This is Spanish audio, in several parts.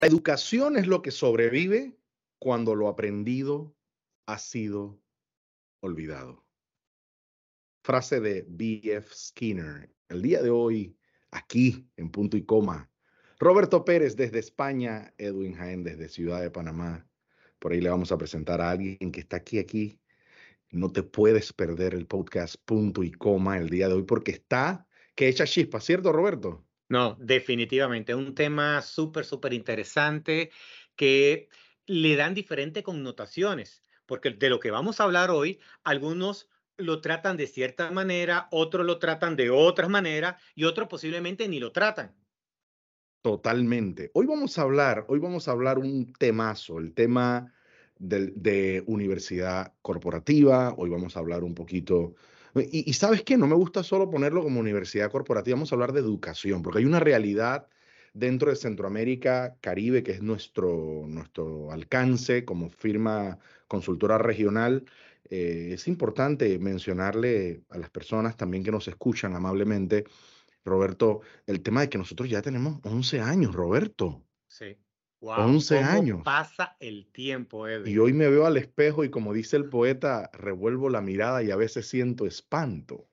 La educación es lo que sobrevive cuando lo aprendido ha sido olvidado. Frase de B.F. Skinner. El día de hoy, aquí en Punto y Coma. Roberto Pérez desde España, Edwin Jaén desde Ciudad de Panamá. Por ahí le vamos a presentar a alguien que está aquí. No te puedes perder el podcast Punto y Coma el día de hoy porque está que echa chispa, ¿cierto, Roberto? No, definitivamente, un tema súper interesante que le dan diferentes connotaciones, porque de lo que vamos a hablar hoy, algunos lo tratan de cierta manera, otros lo tratan de otra manera y otros posiblemente ni lo tratan. Totalmente. Hoy vamos a hablar un temazo, el tema de universidad corporativa. Hoy vamos a hablar un poquito. Y ¿sabes qué? No me gusta solo ponerlo como universidad corporativa, vamos a hablar de educación, porque hay una realidad dentro de Centroamérica, Caribe, que es nuestro alcance como firma consultora regional. Es importante mencionarle a las personas también que nos escuchan amablemente, Roberto, el tema de que nosotros ya tenemos 11 años, Roberto, Sí. Wow, 11 ¿cómo años. pasa el tiempo, Y Edwin? hoy me veo al espejo y como dice el poeta, revuelvo la mirada y a veces siento espanto.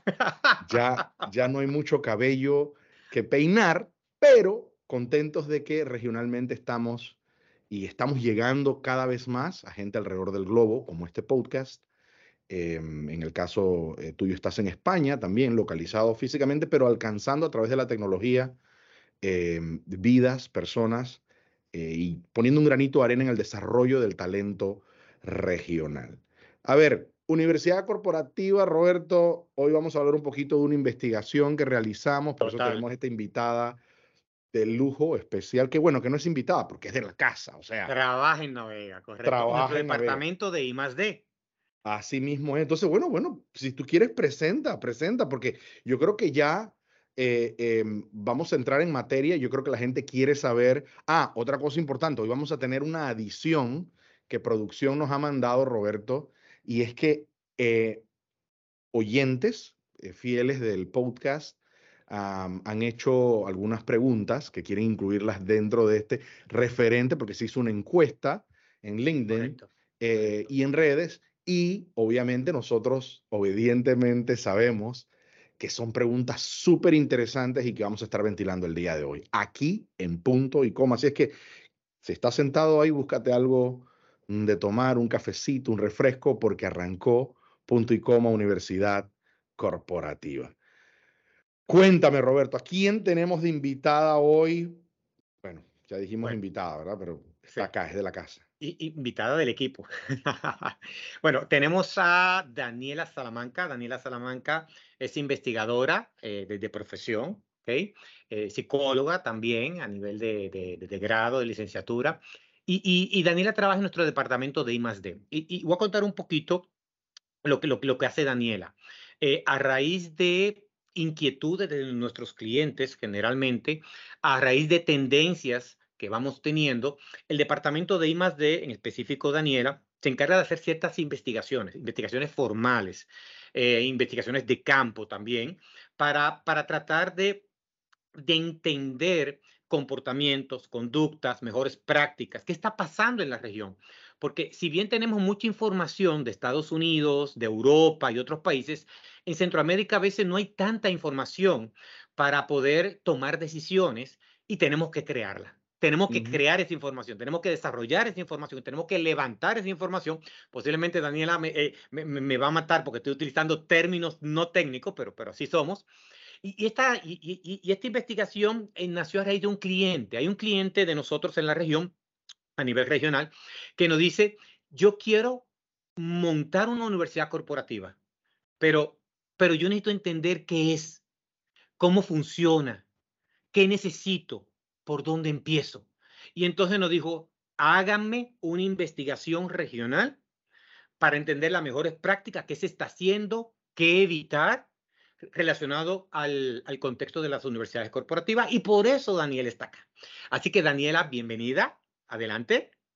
Ya no hay mucho cabello que peinar, pero contentos de que regionalmente estamos llegando cada vez más a gente alrededor del globo, como este podcast. En el caso tuyo estás en España también, localizado físicamente, pero alcanzando a través de la tecnología vidas, personas y poniendo un granito de arena en el desarrollo del talento regional. A ver, Universidad Corporativa, Roberto, hoy vamos a hablar un poquito de una investigación que realizamos, por eso Total. tenemos esta invitada de lujo especial, que bueno, que no es invitada porque es de la casa, o sea, Trabaja en Navega, correcto. Nuestro trabaja en Navega. departamento de I+D. Así mismo es. Entonces, bueno, si tú quieres, presenta, porque yo creo que ya vamos a entrar en materia. Yo creo que la gente quiere saber. Ah, otra cosa importante, hoy vamos a tener una adición que producción nos ha mandado, Roberto, y es que oyentes fieles del podcast han hecho algunas preguntas que quieren incluirlas dentro de este referente, porque se hizo una encuesta en LinkedIn Correcto, correcto. y en redes, y obviamente nosotros obedientemente sabemos que son preguntas súper interesantes y que vamos a estar ventilando el día de hoy, aquí en Punto y Coma. Así es que si estás sentado ahí, búscate algo de tomar, un cafecito, un refresco, porque arrancó Punto y Coma Universidad Corporativa. Cuéntame, Roberto, ¿a quién tenemos de invitada hoy? Bueno, ya dijimos Bueno, invitada, ¿verdad? Pero está sí. acá, es de la casa. Invitada del equipo. Bueno, tenemos a Daniela Salamanca. Daniela Salamanca es investigadora de profesión, ¿ok? Psicóloga también a nivel de grado, de licenciatura. Y Daniela trabaja en nuestro departamento de I+D. Y voy a contar un poquito lo que hace Daniela. A raíz de inquietudes de nuestros clientes, generalmente, a raíz de tendencias que vamos teniendo, el departamento de I+D, en específico Daniela, se encarga de hacer ciertas investigaciones, investigaciones formales, investigaciones de campo también, para tratar de entender comportamientos, conductas, mejores prácticas, qué está pasando en la región. Porque si bien tenemos mucha información de Estados Unidos, de Europa y otros países, en Centroamérica a veces no hay tanta información para poder tomar decisiones y tenemos que crearla. Tenemos que Ujú. crear esa información, tenemos que desarrollar esa información, tenemos que levantar esa información. Posiblemente Daniela me va a matar porque estoy utilizando términos no técnicos, pero así somos. Y esta investigación nació a raíz de un cliente. Hay un cliente de nosotros en la región, a nivel regional, que nos dice, yo quiero montar una universidad corporativa, pero, pero yo necesito entender qué es, cómo funciona, qué necesito, por dónde empiezo. Y entonces nos dijo, háganme una investigación regional para entender las mejores prácticas, qué se está haciendo, qué evitar relacionado al contexto de las universidades corporativas y por eso Daniel está acá. Así que Daniela, bienvenida. Adelante.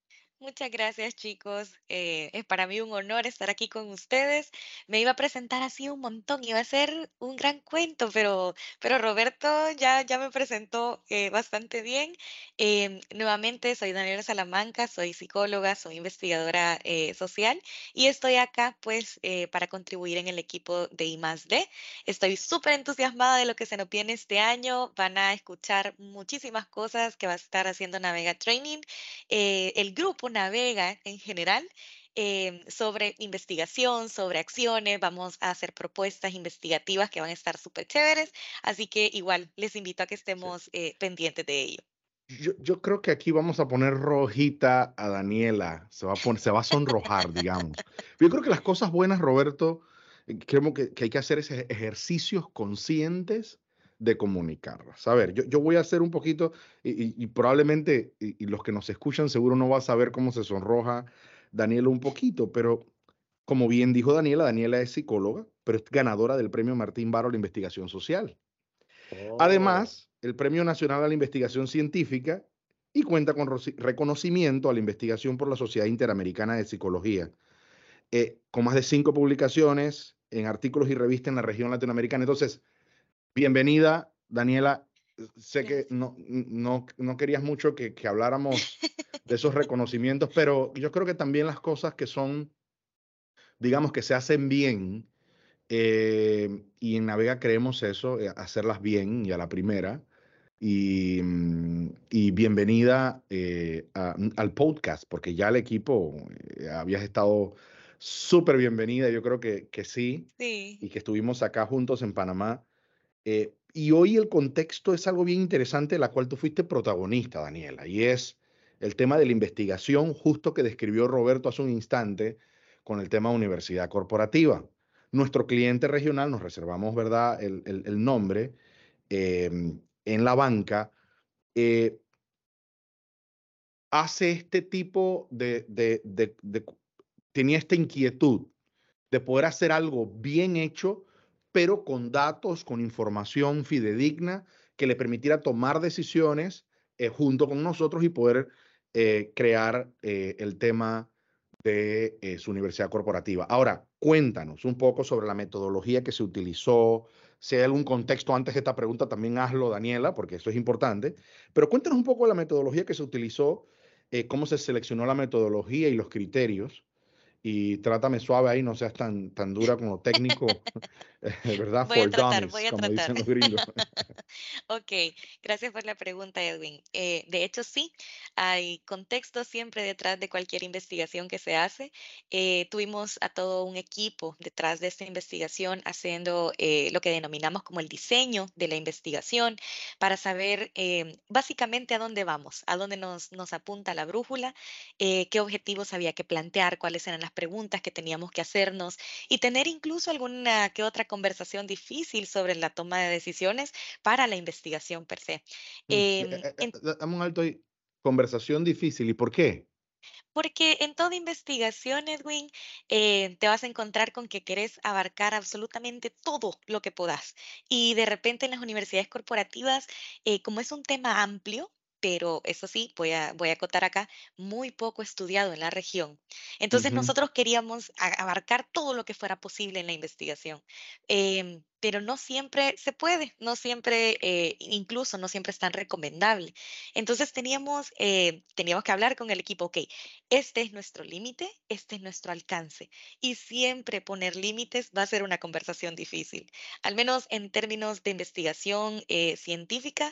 Muchas gracias, chicos. Es para mí un honor estar aquí con ustedes. Me iba a presentar así un montón, iba a ser un gran cuento, pero Roberto ya me presentó bastante bien. Nuevamente, soy Daniela Salamanca, soy psicóloga, soy investigadora social y estoy acá pues para contribuir en el equipo de I+D. Estoy súper entusiasmada de lo que se nos viene este año. Van a escuchar muchísimas cosas que va a estar haciendo Navega Training, el grupo navega en general sobre investigación, sobre acciones, vamos a hacer propuestas investigativas que van a estar súper chéveres, así que igual les invito a que Sí. estemos pendientes de ello. Yo creo que aquí vamos a poner rojita a Daniela, se va a sonrojar, digamos. Yo creo que las cosas buenas, Roberto, creo que hay que hacer ejercicios conscientes de comunicarlas. A ver, yo voy a hacer un poquito, y probablemente, y los que nos escuchan seguro no va a saber cómo se sonroja Daniela un poquito, pero como bien dijo Daniela, Daniela es psicóloga, pero es ganadora del premio Martín Varo a la investigación social. Oh, Además, el Premio Nacional a la Investigación Científica y cuenta con reconocimiento a la investigación por la Sociedad Interamericana de Psicología, con más de 5 publicaciones en artículos y revistas en la región latinoamericana. Entonces, bienvenida, Daniela. Sé que Gracias. no querías mucho que habláramos de esos reconocimientos, pero yo creo que también las cosas que son, digamos, que se hacen bien, y en Navega creemos eso, hacerlas bien y a la primera. Y bienvenida al podcast, porque ya el equipo habías estado súper bienvenida, yo creo que sí, Sí, y que estuvimos acá juntos en Panamá. Y hoy el contexto es algo bien interesante, la cual tú fuiste protagonista, Daniela, y es el tema de la investigación, justo que describió Roberto hace un instante con el tema universidad corporativa. Nuestro cliente regional, nos reservamos, ¿verdad?, el nombre, en la banca, eh, hace este tipo tenía esta inquietud de poder hacer algo bien hecho, pero con datos, con información fidedigna que le permitiera tomar decisiones junto con nosotros y poder crear el tema de su universidad corporativa. Ahora, cuéntanos un poco sobre la metodología que se utilizó. Si hay algún contexto antes de esta pregunta, también hazlo, Daniela, porque eso es importante. Pero cuéntanos un poco de la metodología que se utilizó, cómo se seleccionó la metodología y los criterios, y trátame suave ahí, no seas tan dura con lo técnico, ¿verdad? voy a For tratar, dummies, voy a como tratar. dicen los gringos. Ok, gracias por la pregunta, Edwin. De hecho, sí, hay contexto siempre detrás de cualquier investigación que se hace. Tuvimos a todo un equipo detrás de esta investigación haciendo lo que denominamos como el diseño de la investigación para saber básicamente a dónde vamos, a dónde nos apunta la brújula, qué objetivos había que plantear, cuáles eran las preguntas que teníamos que hacernos y tener incluso alguna que otra conversación difícil sobre la toma de decisiones para la investigación per se. Dame un alto ahí. Conversación difícil, ¿y por qué? Porque en toda investigación, Edwin, te vas a encontrar con que querés abarcar absolutamente todo lo que puedas. Y de repente en las universidades corporativas, como es un tema amplio, pero eso sí, voy a acotar acá, muy poco estudiado en la región. Entonces Ujú. nosotros queríamos abarcar todo lo que fuera posible en la investigación. Pero no siempre se puede, no siempre, incluso no siempre es tan recomendable. Entonces teníamos que hablar con el equipo, ok, este es nuestro límite, este es nuestro alcance. Y siempre poner límites va a ser una conversación difícil. Al menos en términos de investigación científica,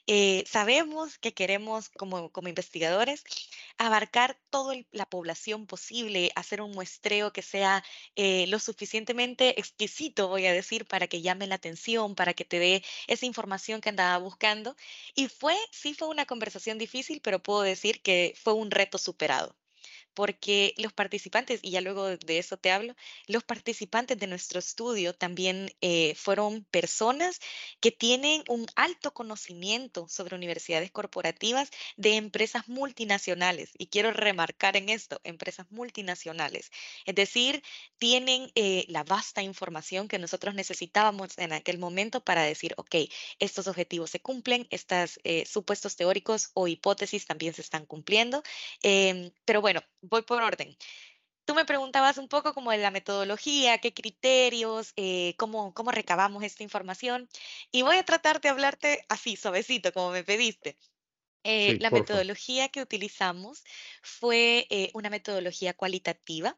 sabemos que queremos como investigadores abarcar toda la población posible, hacer un muestreo que sea lo suficientemente exquisito, voy a decir, para que llame la atención, para que te dé esa información que andaba buscando. Y sí fue una conversación difícil, pero puedo decir que fue un reto superado. porque los participantes, y ya luego de eso te hablo, los participantes de nuestro estudio también fueron personas que tienen un alto conocimiento sobre universidades corporativas de empresas multinacionales. Y quiero remarcar en esto, empresas multinacionales. Es decir, tienen la vasta información que nosotros necesitábamos en aquel momento para decir, ok, estos objetivos se cumplen, estos supuestos teóricos o hipótesis también se están cumpliendo. Pero bueno, voy por orden. Tú me preguntabas un poco como de la metodología, qué criterios, cómo recabamos esta información. Y voy a tratar de hablarte así, suavecito, como me pediste. Sí, La porfa. metodología que utilizamos fue una metodología cualitativa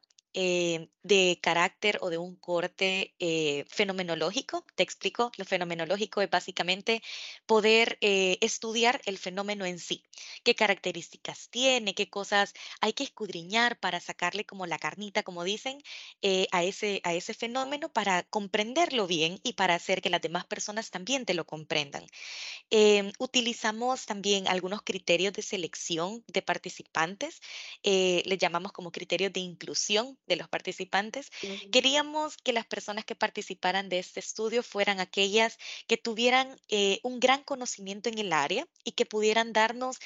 de carácter o de un corte fenomenológico. Te explico, lo fenomenológico es básicamente poder estudiar el fenómeno en sí, qué características tiene, qué cosas hay que escudriñar para sacarle como la carnita, como dicen, a ese fenómeno para comprenderlo bien y para hacer que las demás personas también te lo comprendan. Utilizamos también algunos criterios de selección de participantes, les llamamos como criterios de inclusión de los participantes. Queríamos que las personas que participaran de este estudio fueran aquellas que tuvieran un gran conocimiento en el área y que pudieran darnos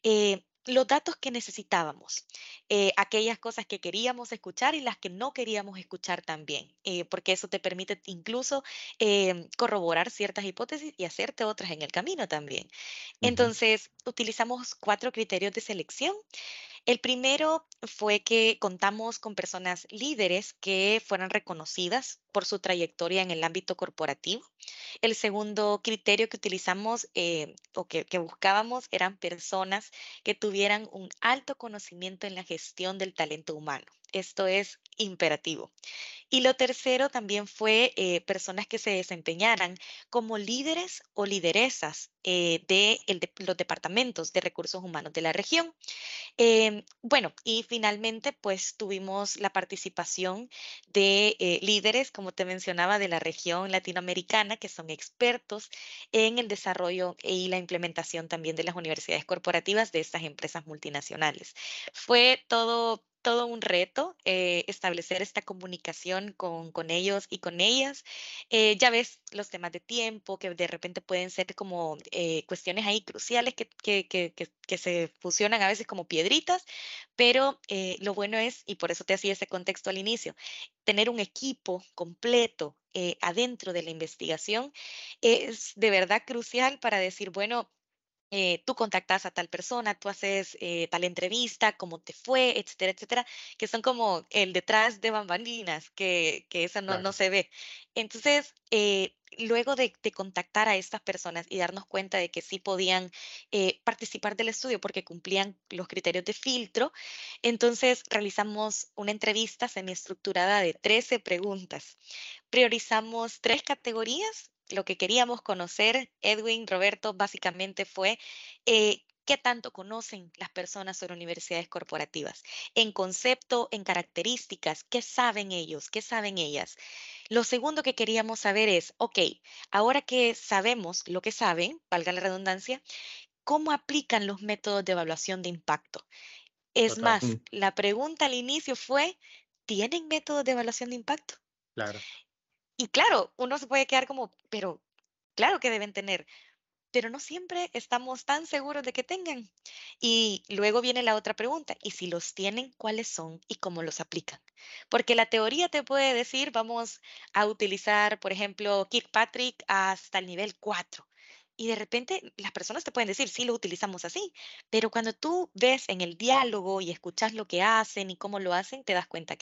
los datos que necesitábamos, aquellas cosas que queríamos escuchar y las que no queríamos escuchar también, porque eso te permite incluso corroborar ciertas hipótesis y hacerte otras en el camino también. Ujú. Entonces, utilizamos 4 criterios de selección. El primero fue que contamos con personas líderes que fueran reconocidas por su trayectoria en el ámbito corporativo. El segundo criterio que utilizamos o que buscábamos eran personas que tuvieran un alto conocimiento en la gestión del talento humano. Esto es imperativo. Y lo tercero también fue personas que se desempeñaran como líderes o lideresas de los departamentos de recursos humanos de la región. Bueno, y finalmente, pues tuvimos la participación de líderes, como te mencionaba, de la región latinoamericana, que son expertos en el desarrollo y la implementación también de las universidades corporativas de estas empresas multinacionales. Fue todo un reto establecer esta comunicación con ellos y con ellas. Ya ves los temas de tiempo, que de repente pueden ser como cuestiones ahí cruciales que se fusionan a veces como piedritas, pero lo bueno es, y por eso te hacía ese contexto al inicio, tener un equipo completo adentro de la investigación es de verdad crucial para decir, bueno, tú contactas a tal persona, tú haces tal entrevista, cómo te fue, etcétera, etcétera, que son como el detrás de bambalinas, que eso no Claro, se ve. Entonces, luego de contactar a estas personas y darnos cuenta de que sí podían participar del estudio porque cumplían los criterios de filtro, entonces realizamos una entrevista semiestructurada de 13 preguntas. Priorizamos 3 categorías. Lo que queríamos conocer, Edwin, Roberto, básicamente fue qué tanto conocen las personas sobre universidades corporativas, en concepto, en características, qué saben ellos, qué saben ellas. Lo segundo que queríamos saber es, ok, ahora que sabemos lo que saben, valga la redundancia, ¿cómo aplican los métodos de evaluación de impacto? Es total, más, la pregunta al inicio fue, ¿tienen métodos de evaluación de impacto? claro, Y claro, uno se puede quedar como, pero claro que deben tener, pero no siempre estamos tan seguros de que tengan. Y luego viene la otra pregunta, ¿y si los tienen, cuáles son y cómo los aplican? Porque la teoría te puede decir, vamos a utilizar, por ejemplo, Kirkpatrick hasta el nivel 4. Y de repente las personas te pueden decir, sí, lo utilizamos así, pero cuando tú ves en el diálogo y escuchas lo que hacen y cómo lo hacen, te das cuenta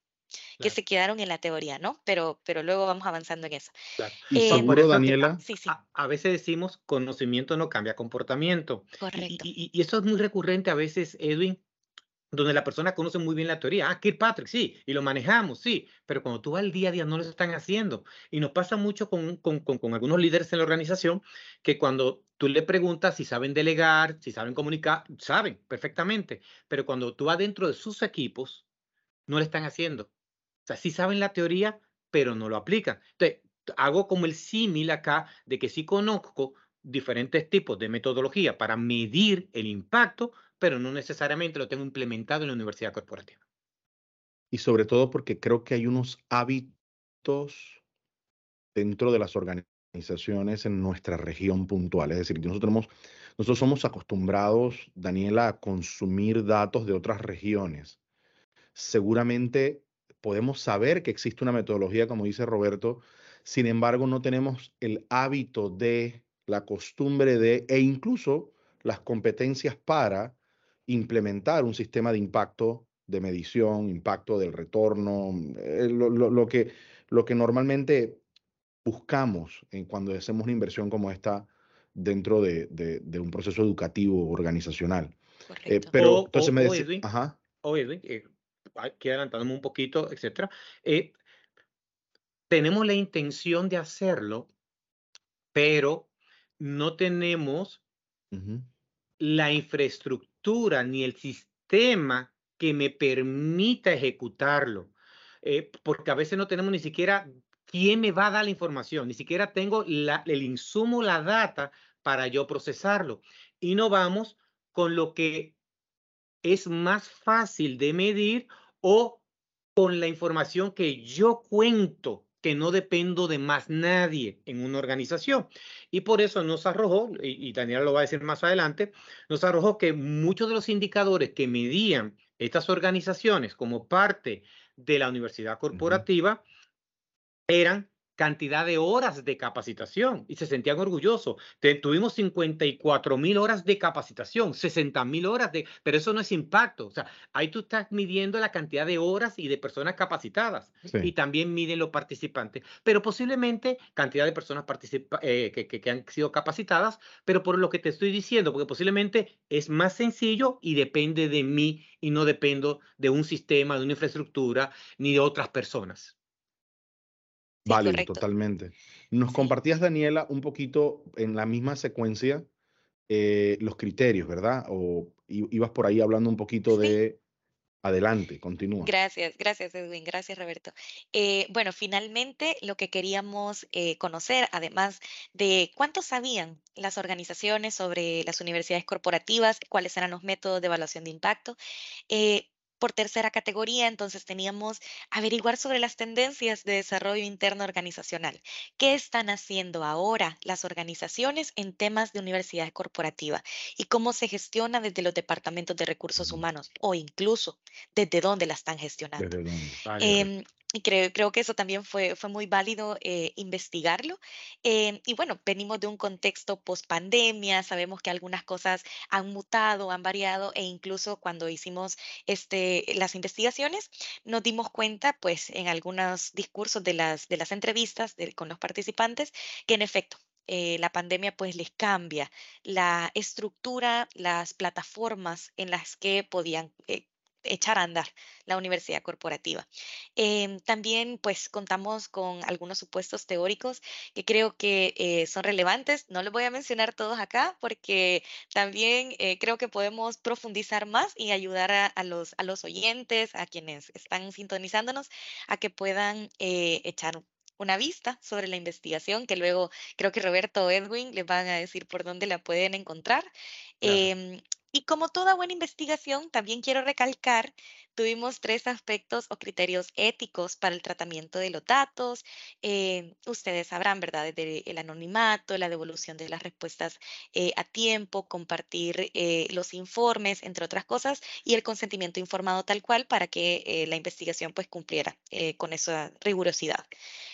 que claro, se quedaron en la teoría, ¿no? Pero luego vamos avanzando en eso. claro. Y Por seguro, eso que Daniela, Sí, sí, a veces decimos conocimiento no cambia comportamiento. correcto. Y eso es muy recurrente a veces, Edwin, donde la persona conoce muy bien la teoría. Ah, Kirkpatrick, sí, y lo manejamos, sí, pero cuando tú vas al día a día no lo están haciendo. Y nos pasa mucho con algunos líderes en la organización que cuando tú le preguntas si saben delegar, si saben comunicar, saben perfectamente, pero cuando tú vas dentro de sus equipos, no lo están haciendo. O sea, sí saben la teoría, pero no lo aplican. Entonces, hago como el símil acá de que sí conozco diferentes tipos de metodología para medir el impacto, pero no necesariamente lo tengo implementado en la universidad corporativa. Y sobre todo porque creo que hay unos hábitos dentro de las organizaciones en nuestra región puntual. Es decir, nosotros somos acostumbrados, Daniela, a consumir datos de otras regiones. Seguramente podemos saber que existe una metodología, como dice Roberto, sin embargo, no tenemos el hábito de, la costumbre de, e incluso las competencias para implementar un sistema de impacto de medición, impacto del retorno, lo que normalmente buscamos cuando hacemos una inversión como esta dentro de un proceso educativo organizacional. Correcto. Pero entonces me decía, Edwin, ajá, aquí adelantándome un poquito, etcétera, tenemos la intención de hacerlo, pero no tenemos ujú, la infraestructura ni el sistema que me permita ejecutarlo. Porque a veces no tenemos ni siquiera quién me va a dar la información, ni siquiera tengo el insumo, la data para yo procesarlo. Y no vamos con lo que es más fácil de medir o con la información que yo cuento, que no dependo de más nadie en una organización. Y por eso nos arrojó, y Daniela lo va a decir más adelante, nos arrojó que muchos de los indicadores que medían estas organizaciones como parte de la universidad ujú. corporativa eran cantidad de horas de capacitación y se sentían orgullosos. Tuvimos 54.000 horas de capacitación, 60.000 horas pero eso no es impacto. O sea, ahí tú estás midiendo la cantidad de horas y de personas capacitadas y Sí, también miden los participantes, pero posiblemente cantidad de personas que han sido capacitadas, pero por lo que te estoy diciendo, porque posiblemente es más sencillo y depende de mí y no dependo de un sistema, de una infraestructura ni de otras personas. Sí, válido, correcto. totalmente. Nos Sí. compartías, Daniela, un poquito en la misma secuencia los criterios, ¿verdad? O ibas por ahí hablando un poquito Sí. de adelante, continúa. Gracias, gracias Edwin, gracias Roberto. Bueno, finalmente lo que queríamos conocer, además de cuánto sabían las organizaciones sobre las universidades corporativas, cuáles eran los métodos de evaluación de impacto. Por tercera categoría, entonces teníamos averiguar sobre las tendencias de desarrollo interno organizacional. ¿Qué están haciendo ahora las organizaciones en temas de universidades corporativas? Y cómo se gestiona desde los departamentos de recursos Ujú. humanos o incluso desde dónde la están gestionando. ¿Desde dónde? Vale, Em, y creo que eso también fue muy válido investigarlo. Y bueno, venimos de un contexto post pandemia, sabemos que algunas cosas han mutado, han variado e incluso cuando hicimos las investigaciones nos dimos cuenta, pues en algunos discursos de las entrevistas con los participantes, que en efecto la pandemia pues les cambia la estructura, las plataformas en las que podían echar a andar la universidad corporativa. También, pues, contamos con algunos supuestos teóricos que creo que son relevantes. No los voy a mencionar todos acá porque también creo que podemos profundizar más y ayudar a los oyentes, a quienes están sintonizándonos, a que puedan echar una vista sobre la investigación, que luego creo que Roberto o Edwin les van a decir por dónde la pueden encontrar. claro. Em, y como toda buena investigación, también quiero recalcar, tuvimos tres aspectos o criterios éticos para el tratamiento de los datos. Ustedes sabrán, ¿verdad? Desde el anonimato, la devolución de las respuestas a tiempo, compartir los informes, entre otras cosas, y el consentimiento informado tal cual para que la investigación pues cumpliera con esa rigurosidad.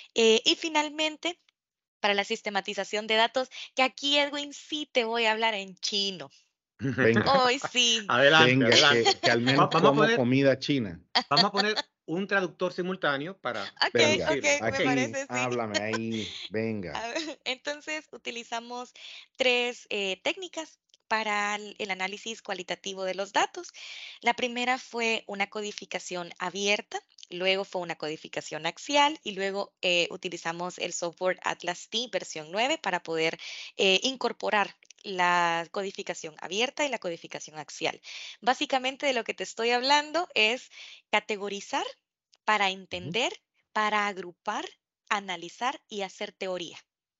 Y finalmente, para la sistematización de datos, que aquí, Edwin, sí te voy a hablar en chino. Venga, Hoy sí. Adelante, venga, adelante. que al menos Vamos a como poner, comida china. vamos a poner un traductor simultáneo para Ok, Venga, traducirlo. ok, Ok. me aquí, parece, sí. háblame ahí, venga. A ver, entonces, utilizamos tres técnicas para el análisis cualitativo de los datos. La primera fue una codificación abierta, luego fue una codificación axial y luego utilizamos el software Atlas T versión 9 para poder incorporar la codificación abierta y la codificación axial. Básicamente de lo que te estoy hablando es categorizar para Ujú. entender, para agrupar, analizar y hacer teoría.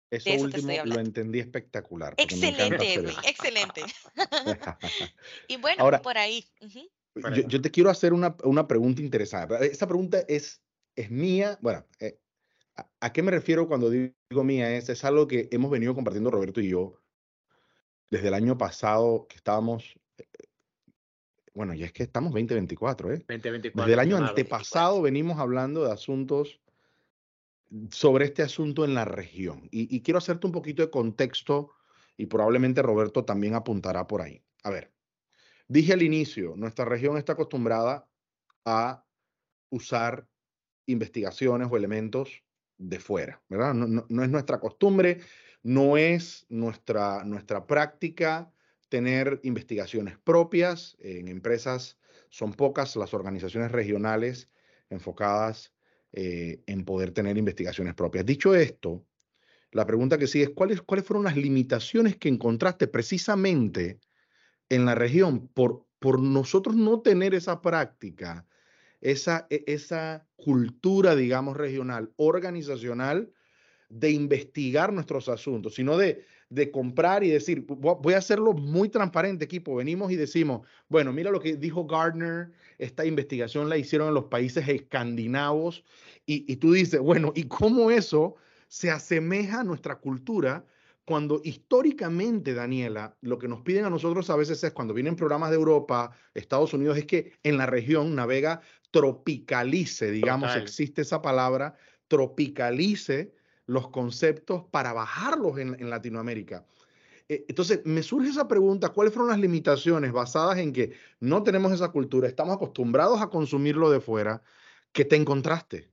Eso De eso te estoy último lo hablando. entendí espectacular, porque me encanta Excelente, hacer Edwin, eso. excelente. Y bueno, Ahora, por ahí. Ujú. Por yo, ahí va. yo te quiero hacer una pregunta interesante. Esta pregunta es mía. Bueno, ¿a qué me refiero cuando digo mía? Es algo que hemos venido compartiendo Roberto y yo desde el año pasado, que estábamos, bueno, y es que estamos 2024, ¿eh? Desde 2024, el año estimado. antepasado venimos hablando de asuntos sobre este asunto en la región. Y quiero hacerte un poquito de contexto y probablemente Roberto también apuntará por ahí. A ver, dije al inicio, nuestra región está acostumbrada a usar investigaciones o elementos de fuera, ¿verdad? No es nuestra costumbre, no es nuestra práctica tener investigaciones propias. En empresas son pocas las organizaciones regionales enfocadas en poder tener investigaciones propias. Dicho esto, la pregunta que sigue es, ¿cuáles fueron las limitaciones que encontraste precisamente en la región por nosotros no tener esa práctica, esa cultura, digamos, regional, organizacional, de investigar nuestros asuntos, sino de comprar y decir, voy a hacerlo muy transparente, equipo. Venimos y decimos, bueno, mira lo que dijo Gardner, esta investigación la hicieron en los países escandinavos, y tú dices, bueno, ¿y cómo eso se asemeja a nuestra cultura? Cuando históricamente, Daniela, lo que nos piden a nosotros a veces es cuando vienen programas de Europa, Estados Unidos, es que en la región Navega tropicalice, digamos, Total. existe esa palabra, tropicalice los conceptos para bajarlos en Latinoamérica. Entonces, me surge esa pregunta, ¿cuáles fueron las limitaciones basadas en que no tenemos esa cultura, estamos acostumbrados a consumirlo de fuera, que te encontraste?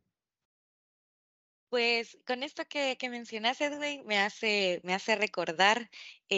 Pues con esto que mencionas, Edwin, me hace recordar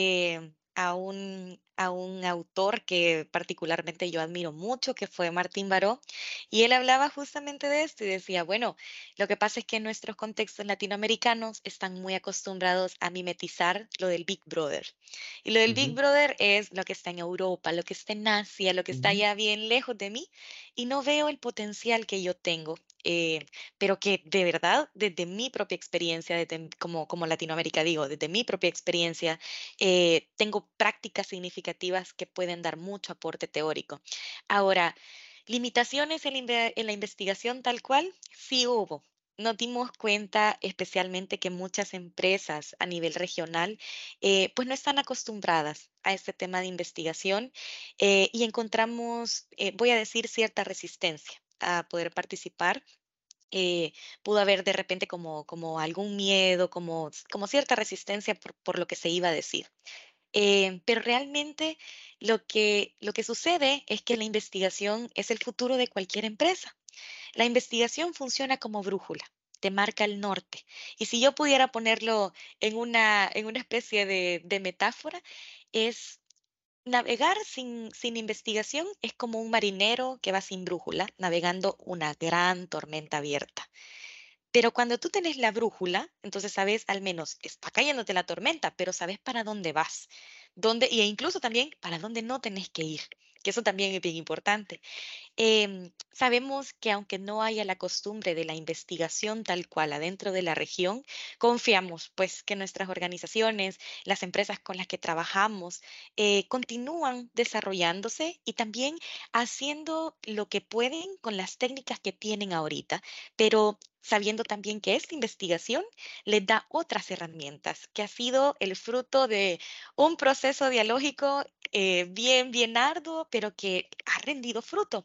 a un autor que particularmente yo admiro mucho, que fue Martín Baró, y él hablaba justamente de esto y decía, bueno, lo que pasa es que nuestros contextos latinoamericanos están muy acostumbrados a mimetizar lo del Big Brother. Y lo del Big Ujú, Brother es lo que está en Europa, lo que está en Asia, lo que está ujú. allá bien lejos de mí, y no veo el potencial que yo tengo. Pero que de verdad, desde mi propia experiencia, como Latinoamérica digo, desde mi propia experiencia, tengo prácticas significativas que pueden dar mucho aporte teórico. Ahora, limitaciones en la investigación tal cual, sí hubo. Nos dimos cuenta especialmente que muchas empresas a nivel regional pues no están acostumbradas a este tema de investigación y encontramos, voy a decir, cierta resistencia a poder participar. Pudo haber de repente como algún miedo, como cierta resistencia por lo que se iba a decir. Pero realmente lo que sucede es que la investigación es el futuro de cualquier empresa. La investigación funciona como brújula, te marca el norte. Y si yo pudiera ponerlo en una especie de metáfora, es navegar sin investigación es como un marinero que va sin brújula, navegando una gran tormenta abierta. Pero cuando tú tienes la brújula, entonces sabes, al menos está cayéndote la tormenta, pero sabes para dónde vas, e incluso también para dónde no tenés que ir, que eso también es bien importante. Sabemos que aunque no haya la costumbre de la investigación tal cual adentro de la región, confiamos pues que nuestras organizaciones, las empresas con las que trabajamos, continúan desarrollándose y también haciendo lo que pueden con las técnicas que tienen ahorita, pero sabiendo también que esta investigación les da otras herramientas, que ha sido el fruto de un proceso dialógico bien arduo, pero que ha rendido fruto.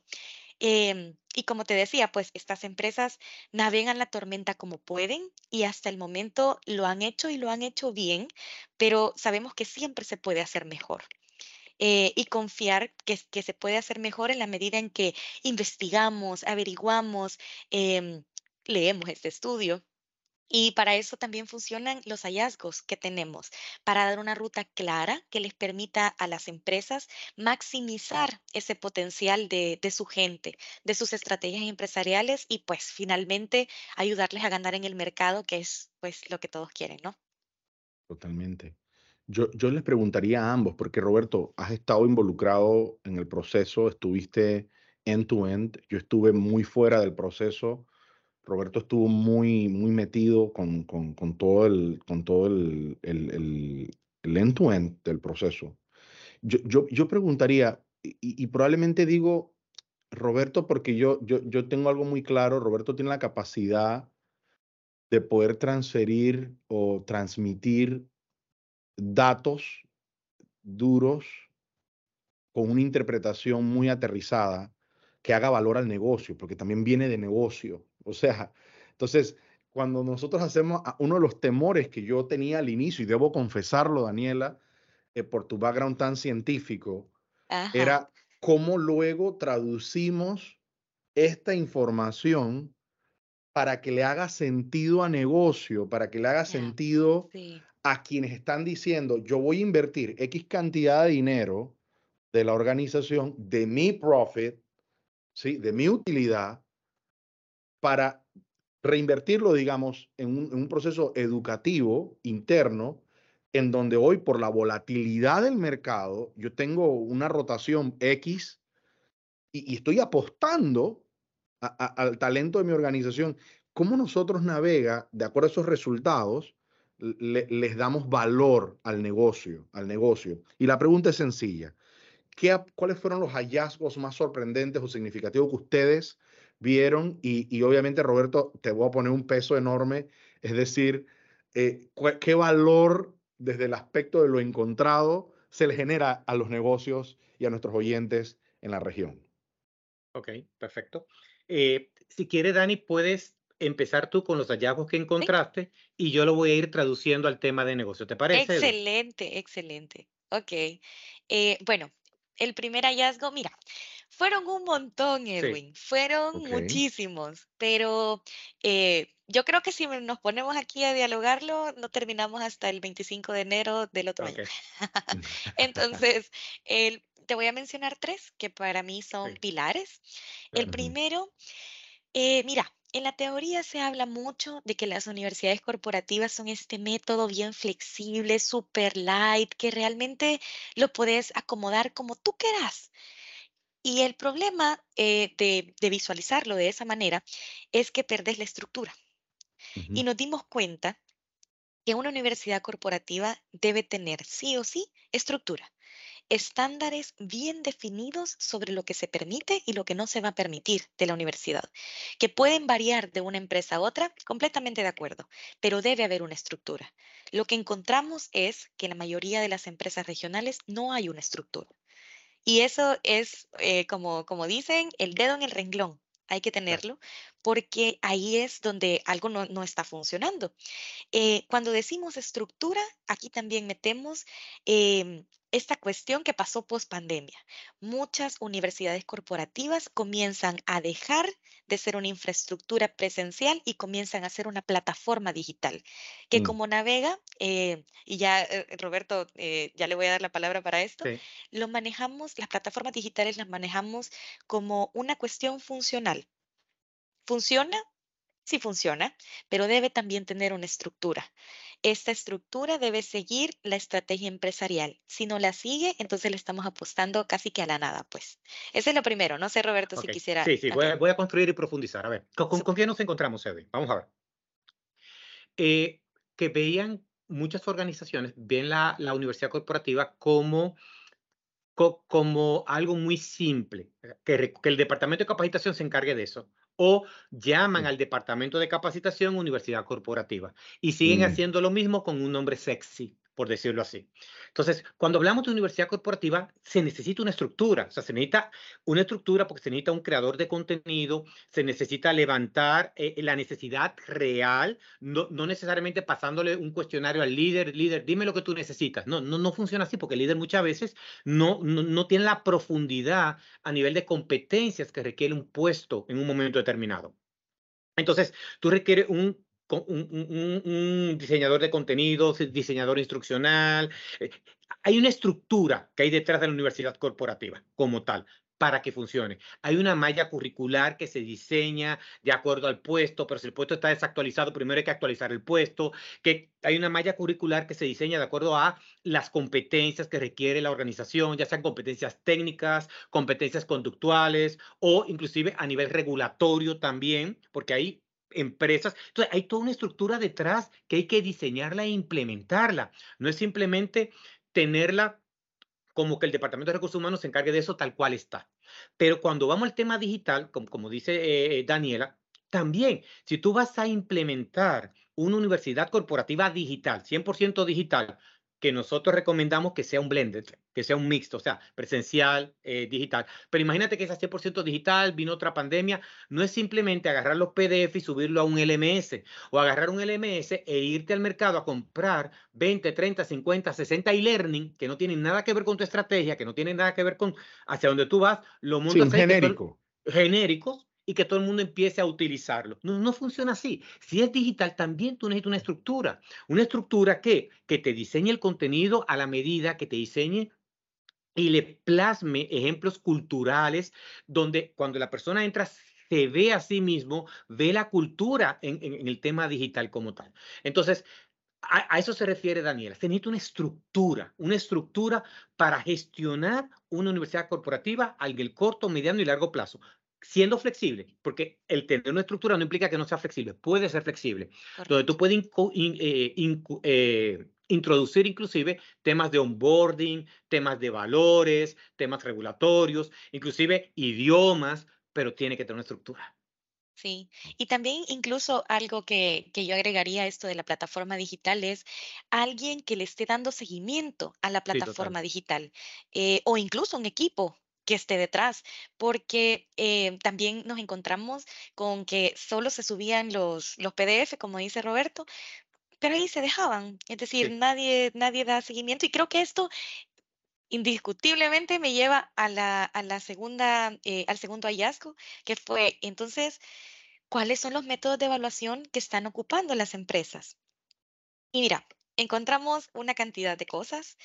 Y como te decía, pues estas empresas navegan la tormenta como pueden y hasta el momento lo han hecho y lo han hecho bien, pero sabemos que siempre se puede hacer mejor. Y confiar que se puede hacer mejor en la medida en que investigamos, averiguamos, em, leemos este estudio y para eso también funcionan los hallazgos que tenemos, para dar una ruta clara que les permita a las empresas maximizar ese potencial de su gente, de sus estrategias empresariales y pues finalmente ayudarles a ganar en el mercado, que es pues lo que todos quieren, ¿no? Totalmente. Yo les preguntaría a ambos, porque Roberto, has estado involucrado en el proceso, estuviste end to end, yo estuve muy fuera del proceso, Roberto estuvo muy, muy metido con todo el end-to-end del proceso. Yo preguntaría, y probablemente digo Roberto, porque yo tengo algo muy claro. Roberto tiene la capacidad de poder transferir o transmitir datos duros con una interpretación muy aterrizada que haga valor al negocio, porque también viene de negocio. O sea, entonces, cuando nosotros hacemos uno de los temores que yo tenía al inicio, y debo confesarlo, Daniela, por tu background tan científico, Ajá, era cómo luego traducimos esta información para que le haga sentido a negocio, para que le haga ya, sentido sí, a quienes están diciendo, yo voy a invertir X cantidad de dinero de la organización, de mi profit, ¿sí? De mi utilidad, para reinvertirlo, digamos, en un proceso educativo interno, en donde hoy, por la volatilidad del mercado, yo tengo una rotación X y estoy apostando al talento de mi organización. ¿Cómo nosotros navega, de acuerdo a esos resultados, les damos valor al negocio, al negocio? Y la pregunta es sencilla. ¿Cuáles fueron los hallazgos más sorprendentes o significativos que ustedes vieron? Y obviamente, Roberto, te voy a poner un peso enorme, es decir, ¿qué valor desde el aspecto de lo encontrado se le genera a los negocios y a nuestros oyentes en la región? Ok, perfecto. Si quieres, Dani, puedes empezar tú con los hallazgos que sí. encontraste y yo lo voy a ir traduciendo al tema de negocio. ¿Te parece, Edwin? Excelente, excelente. Ok. Bueno, el primer hallazgo, mira, fueron un montón, Sí, Edwin, fueron Ok. muchísimos, pero yo creo que si nos ponemos aquí a dialogarlo, no terminamos hasta el 25 de enero del otro año. ok, Entonces, te voy a mencionar tres que para mí son sí, pilares. El claro. Ujú, primero, mira, en la teoría se habla mucho de que las universidades corporativas son este método bien flexible, super light, que realmente lo puedes acomodar como tú quieras. Y el problema de visualizarlo de esa manera es que perdes la estructura. Y ujú, nos dimos cuenta que una universidad corporativa debe tener sí o sí estructura, estándares bien definidos sobre lo que se permite y lo que no se va a permitir de la universidad, que pueden variar de una empresa a otra, completamente de acuerdo, pero debe haber una estructura. Lo que encontramos es que en la mayoría de las empresas regionales no hay una estructura. Y eso es, como dicen, el dedo en el renglón. Hay que Claro. tenerlo porque ahí es donde algo no está funcionando. Cuando decimos estructura, aquí también metemos esta cuestión que pasó post pandemia. Muchas universidades corporativas comienzan a dejar de ser una infraestructura presencial y comienzan a ser una plataforma digital, que mm, como navega, y ya Roberto, ya le voy a dar la palabra para esto, Sí, lo manejamos, las plataformas digitales las manejamos como una cuestión funcional. ¿Funciona? Sí funciona, pero debe también tener una estructura. Esta estructura debe seguir la estrategia empresarial. Si no la sigue, entonces le estamos apostando casi que a la nada, pues. Ese es lo primero. No sé, Roberto, si ok. quisiera Sí, sí, también. voy a construir y profundizar. A ver, ¿con Súper. qué nos encontramos, Edwin? Vamos a ver. Eh, que veían muchas organizaciones, ven la universidad corporativa como como algo muy simple, que el departamento de capacitación se encargue de eso. O llaman mm, al departamento de capacitación universidad corporativa y siguen mm, haciendo lo mismo con un nombre sexy, por decirlo así. Entonces, cuando hablamos de universidad corporativa, se necesita una estructura. O sea, se necesita una estructura porque se necesita un creador de contenido, se necesita levantar la necesidad real, no necesariamente pasándole un cuestionario al líder, líder, dime lo que tú necesitas. No funciona así porque el líder muchas veces no tiene la profundidad a nivel de competencias que requiere un puesto en un momento determinado. Entonces, tú requieres un diseñador de contenidos, diseñador instruccional. eh, Hay una estructura que hay detrás de la universidad corporativa como tal para que funcione. Hay una malla curricular que se diseña de acuerdo al puesto, pero si el puesto está desactualizado, primero hay que actualizar el puesto, que hay una malla curricular que se diseña de acuerdo a las competencias que requiere la organización, ya sean competencias técnicas, competencias conductuales o inclusive a nivel regulatorio también, porque ahí empresas. Entonces, hay toda una estructura detrás que hay que diseñarla e implementarla. No es simplemente tenerla como que el Departamento de Recursos Humanos se encargue de eso tal cual está. Pero cuando vamos al tema digital, como dice Daniela, también, si tú vas a implementar una universidad corporativa digital, 100% digital, que nosotros recomendamos que sea un blended, que sea un mixto, o sea, presencial, digital. Pero imagínate que es 100% digital, vino otra pandemia, no es simplemente agarrar los PDF y subirlo a un LMS, o agarrar un LMS e irte al mercado a comprar 20, 30, 50, 60 e-learning que no tienen nada que ver con tu estrategia, que no tienen nada que ver con hacia dónde tú vas, lo Sí, un montas ahí genérico. genéricos y que todo el mundo empiece a utilizarlo. No, no funciona así. Si es digital, también tú necesitas una estructura que te diseñe el contenido a la medida, que te diseñe y le plasme ejemplos culturales donde cuando la persona entra se ve a sí mismo, ve la cultura en el tema digital como tal. Entonces, a eso se refiere Daniela. Se necesita una estructura para gestionar una universidad corporativa a el corto, mediano y largo plazo, siendo flexible, porque el tener una estructura no implica que no sea flexible, puede ser flexible, donde Correcto. tú puedes introducir inclusive temas de onboarding, temas de valores, temas regulatorios, inclusive idiomas, pero tiene que tener una estructura. Sí, y también incluso algo que yo agregaría a esto de la plataforma digital es alguien que le esté dando seguimiento a la Sí, total. plataforma digital, o incluso un equipo que esté detrás, porque también nos encontramos con que solo se subían los PDF, como dice Roberto, pero ahí se dejaban, es decir, Sí, nadie da seguimiento y creo que esto indiscutiblemente me lleva a la segunda, al segundo hallazgo, que fue entonces cuáles son los métodos de evaluación que están ocupando las empresas. Y mira, encontramos una cantidad de cosas,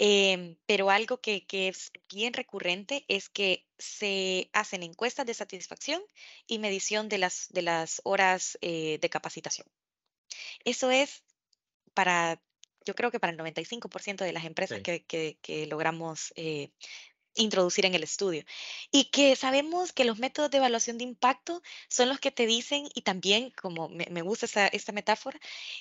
pero algo que es bien recurrente es que se hacen encuestas de satisfacción y medición de las horas de capacitación. Eso es para, yo creo que para el 95% de las empresas sí, que logramos introducir en el estudio. Y que sabemos que los métodos de evaluación de impacto son los que te dicen, y también, como me gusta esta metáfora,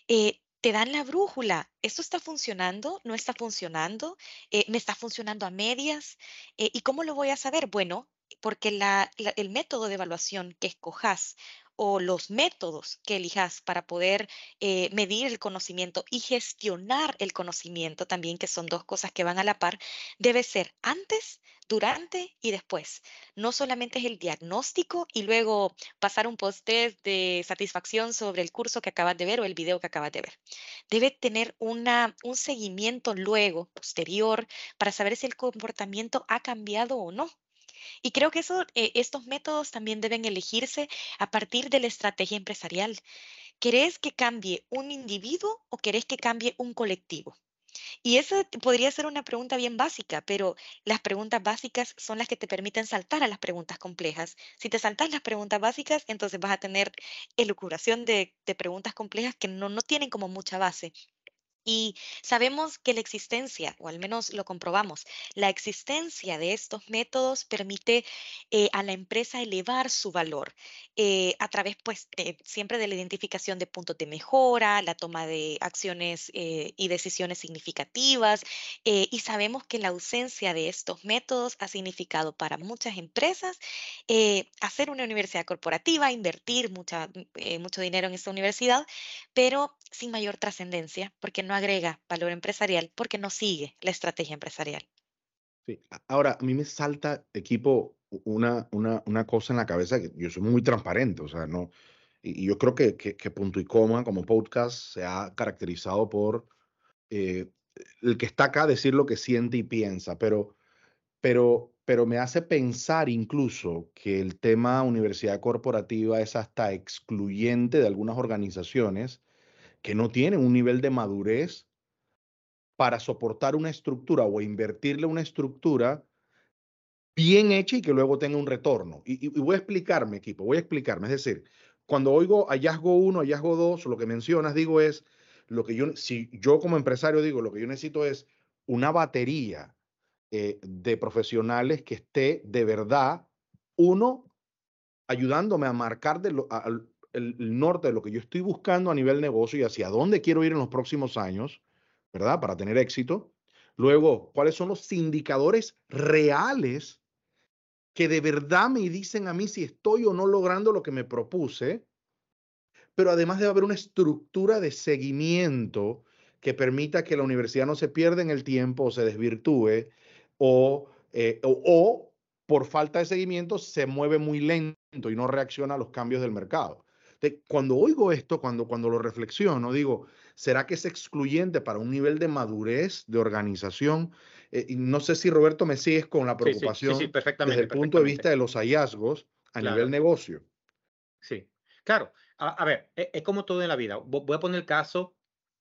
te dan la brújula. ¿Esto está funcionando? ¿No está funcionando? ¿Me está funcionando a medias? ¿Y cómo lo voy a saber? Bueno, porque el método de evaluación que escojas o los métodos que elijas para poder medir el conocimiento y gestionar el conocimiento también, que son dos cosas que van a la par, debe ser antes, durante y después. No solamente es el diagnóstico y luego pasar un post-test de satisfacción sobre el curso que acabas de ver o el video que acabas de ver. Debe tener un seguimiento luego, posterior, para saber si el comportamiento ha cambiado o no. Y creo que estos métodos también deben elegirse a partir de la estrategia empresarial. ¿Querés que cambie un individuo o querés que cambie un colectivo? Y esa podría ser una pregunta bien básica, pero las preguntas básicas son las que te permiten saltar a las preguntas complejas. Si te saltas las preguntas básicas, entonces vas a tener elucubración de preguntas complejas que no tienen como mucha base. Y sabemos que la existencia, o al menos lo comprobamos, la existencia de estos métodos permite a la empresa elevar su valor a través, pues, siempre de la identificación de puntos de mejora, la toma de acciones y decisiones significativas. Y sabemos que la ausencia de estos métodos ha significado para muchas empresas hacer una universidad corporativa, invertir mucho dinero en esta universidad, pero sin mayor trascendencia, porque no agrega valor empresarial, porque no sigue la estrategia empresarial. Sí. Ahora, a mí me salta, equipo, una cosa en la cabeza que yo soy muy transparente, o sea, no, y yo creo que Punto y Coma como podcast se ha caracterizado por eh, el que está acá decir lo que siente y piensa, pero me hace pensar incluso que el tema universidad corporativa es hasta excluyente de algunas organizaciones que no tienen un nivel de madurez para soportar una estructura o invertirle una estructura bien hecha y que luego tenga un retorno. Y voy a explicarme, equipo, voy a explicarme. Es decir, cuando oigo hallazgo uno, hallazgo 2, lo que mencionas, digo, es lo que yo, si yo como empresario digo, lo que yo necesito es una batería de profesionales que esté de verdad, uno, ayudándome a marcar el norte de lo que yo estoy buscando a nivel negocio y hacia dónde quiero ir en los próximos años, ¿verdad? Para tener éxito. Luego, ¿cuáles son los indicadores reales que de verdad me dicen a mí si estoy o no logrando lo que me propuse? Pero además debe haber una estructura de seguimiento que permita que la universidad no se pierda en el tiempo o se desvirtúe o por falta de seguimiento se mueve muy lento y no reacciona a los cambios del mercado. Cuando oigo esto, cuando lo reflexiono, digo, ¿será que es excluyente para un nivel de madurez de organización? Y no sé si Roberto me sigues con la Sí, sí, sí, sí, preocupación desde perfectamente, el punto de perfectamente. vista de los hallazgos a nivel Claro, negocio. sí. Claro, a ver, es como todo en la vida. Voy a poner el caso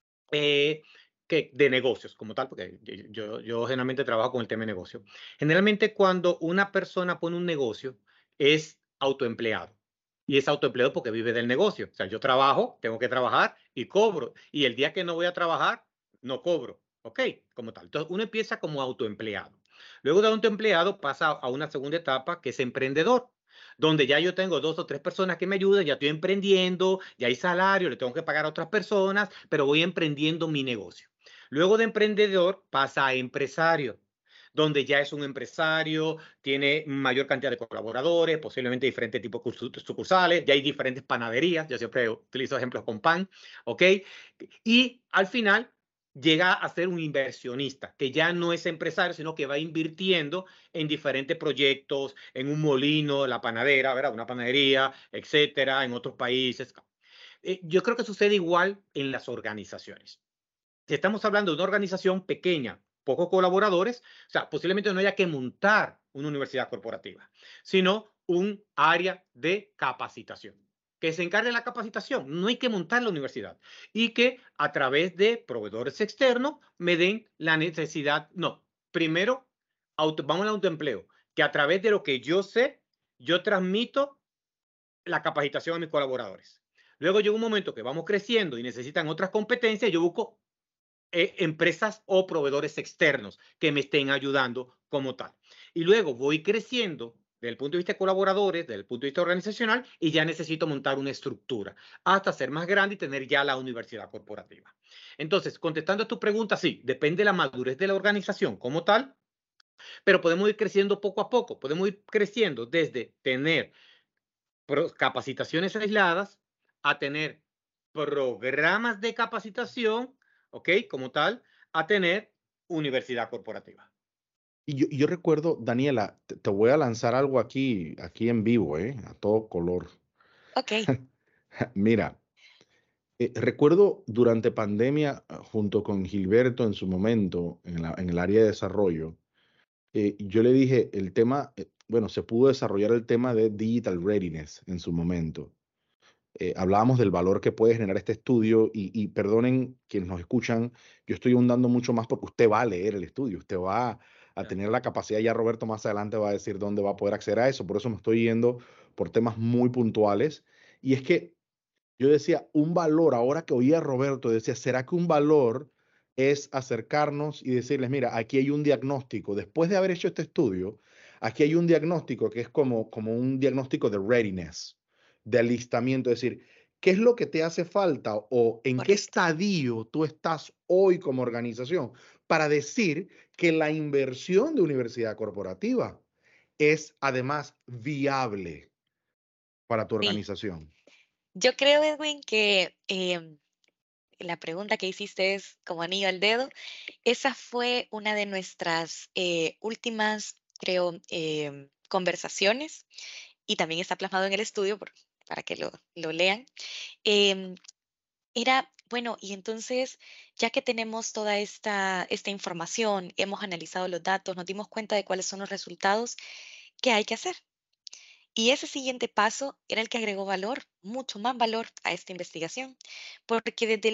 eh, que de negocios como tal, porque yo generalmente trabajo con el tema de negocio. Generalmente cuando una persona pone un negocio es autoempleado. Y es autoempleado porque vive del negocio. O sea, yo trabajo, tengo que trabajar y cobro. Y el día que no voy a trabajar, no cobro. ¿Ok? Como tal. Entonces, uno empieza como autoempleado. Luego de autoempleado pasa a una segunda etapa que es emprendedor, donde ya yo tengo 2 o 3 personas que me ayudan, ya estoy emprendiendo, ya hay salario, le tengo que pagar a otras personas, pero voy emprendiendo mi negocio. Luego de emprendedor pasa a empresario, donde ya es un empresario, tiene mayor cantidad de colaboradores, posiblemente diferentes tipos de sucursales, ya hay diferentes panaderías, yo siempre utilizo ejemplos con pan, ¿ok? Y al final llega a ser un inversionista, que ya no es empresario, sino que va invirtiendo en diferentes proyectos, en un molino, la panadera, ¿verdad? Una panadería, etcétera, en otros países. Yo creo que sucede igual en las organizaciones. Si estamos hablando de una organización pequeña, pocos colaboradores, o sea, posiblemente no haya que montar una universidad corporativa, sino un área de capacitación que se encargue de la capacitación. No hay que montar la universidad y que a través de proveedores externos me den la necesidad. No, primero vamos al autoempleo, que a través de lo que yo sé, yo transmito la capacitación a mis colaboradores. Luego llega un momento que vamos creciendo y necesitan otras competencias, yo busco empresas o proveedores externos que me estén ayudando como tal. Y luego voy creciendo desde el punto de vista de colaboradores, desde el punto de vista organizacional, y ya necesito montar una estructura hasta ser más grande y tener ya la universidad corporativa. Entonces, contestando a tu pregunta, sí, depende de la madurez de la organización como tal, pero podemos ir creciendo poco a poco. Podemos ir creciendo desde tener capacitaciones aisladas a tener programas de capacitación, ¿ok? Como tal, a tener universidad corporativa. Y yo recuerdo, Daniela, te voy a lanzar algo aquí en vivo, a todo color. Ok, Mira, recuerdo durante pandemia, junto con Gilberto en su momento, en el área de desarrollo, yo le dije, el tema, bueno, se pudo desarrollar el tema de digital readiness en su momento. Hablábamos del valor que puede generar este estudio y perdonen quienes nos escuchan, yo estoy ahondando mucho más porque usted va a leer el estudio, usted va a Ya. tener la capacidad, ya Roberto más adelante va a decir dónde va a poder acceder a eso, por eso me estoy yendo por temas muy puntuales. Y es que yo decía, un valor, ahora que oía a Roberto, decía, ¿será que un valor es acercarnos y decirles, mira, aquí hay un diagnóstico, después de haber hecho este estudio, aquí hay un diagnóstico que es como un diagnóstico de readiness, de alistamiento, es decir, ¿qué es lo que te hace falta o en qué correcto. estadio tú estás hoy como organización para decir que la inversión de universidad corporativa es además viable para tu Sí, organización? yo creo, Edwin, que la pregunta que hiciste es como anillo al dedo. Esa fue una de nuestras últimas, creo, conversaciones y también está plasmado en el estudio para que lo lean. Em, Era, bueno, y entonces, ya que tenemos toda esta información, hemos analizado los datos, nos dimos cuenta de cuáles son los resultados, ¿qué hay que hacer? Y ese siguiente paso era el que agregó valor, mucho más valor a esta investigación, porque desde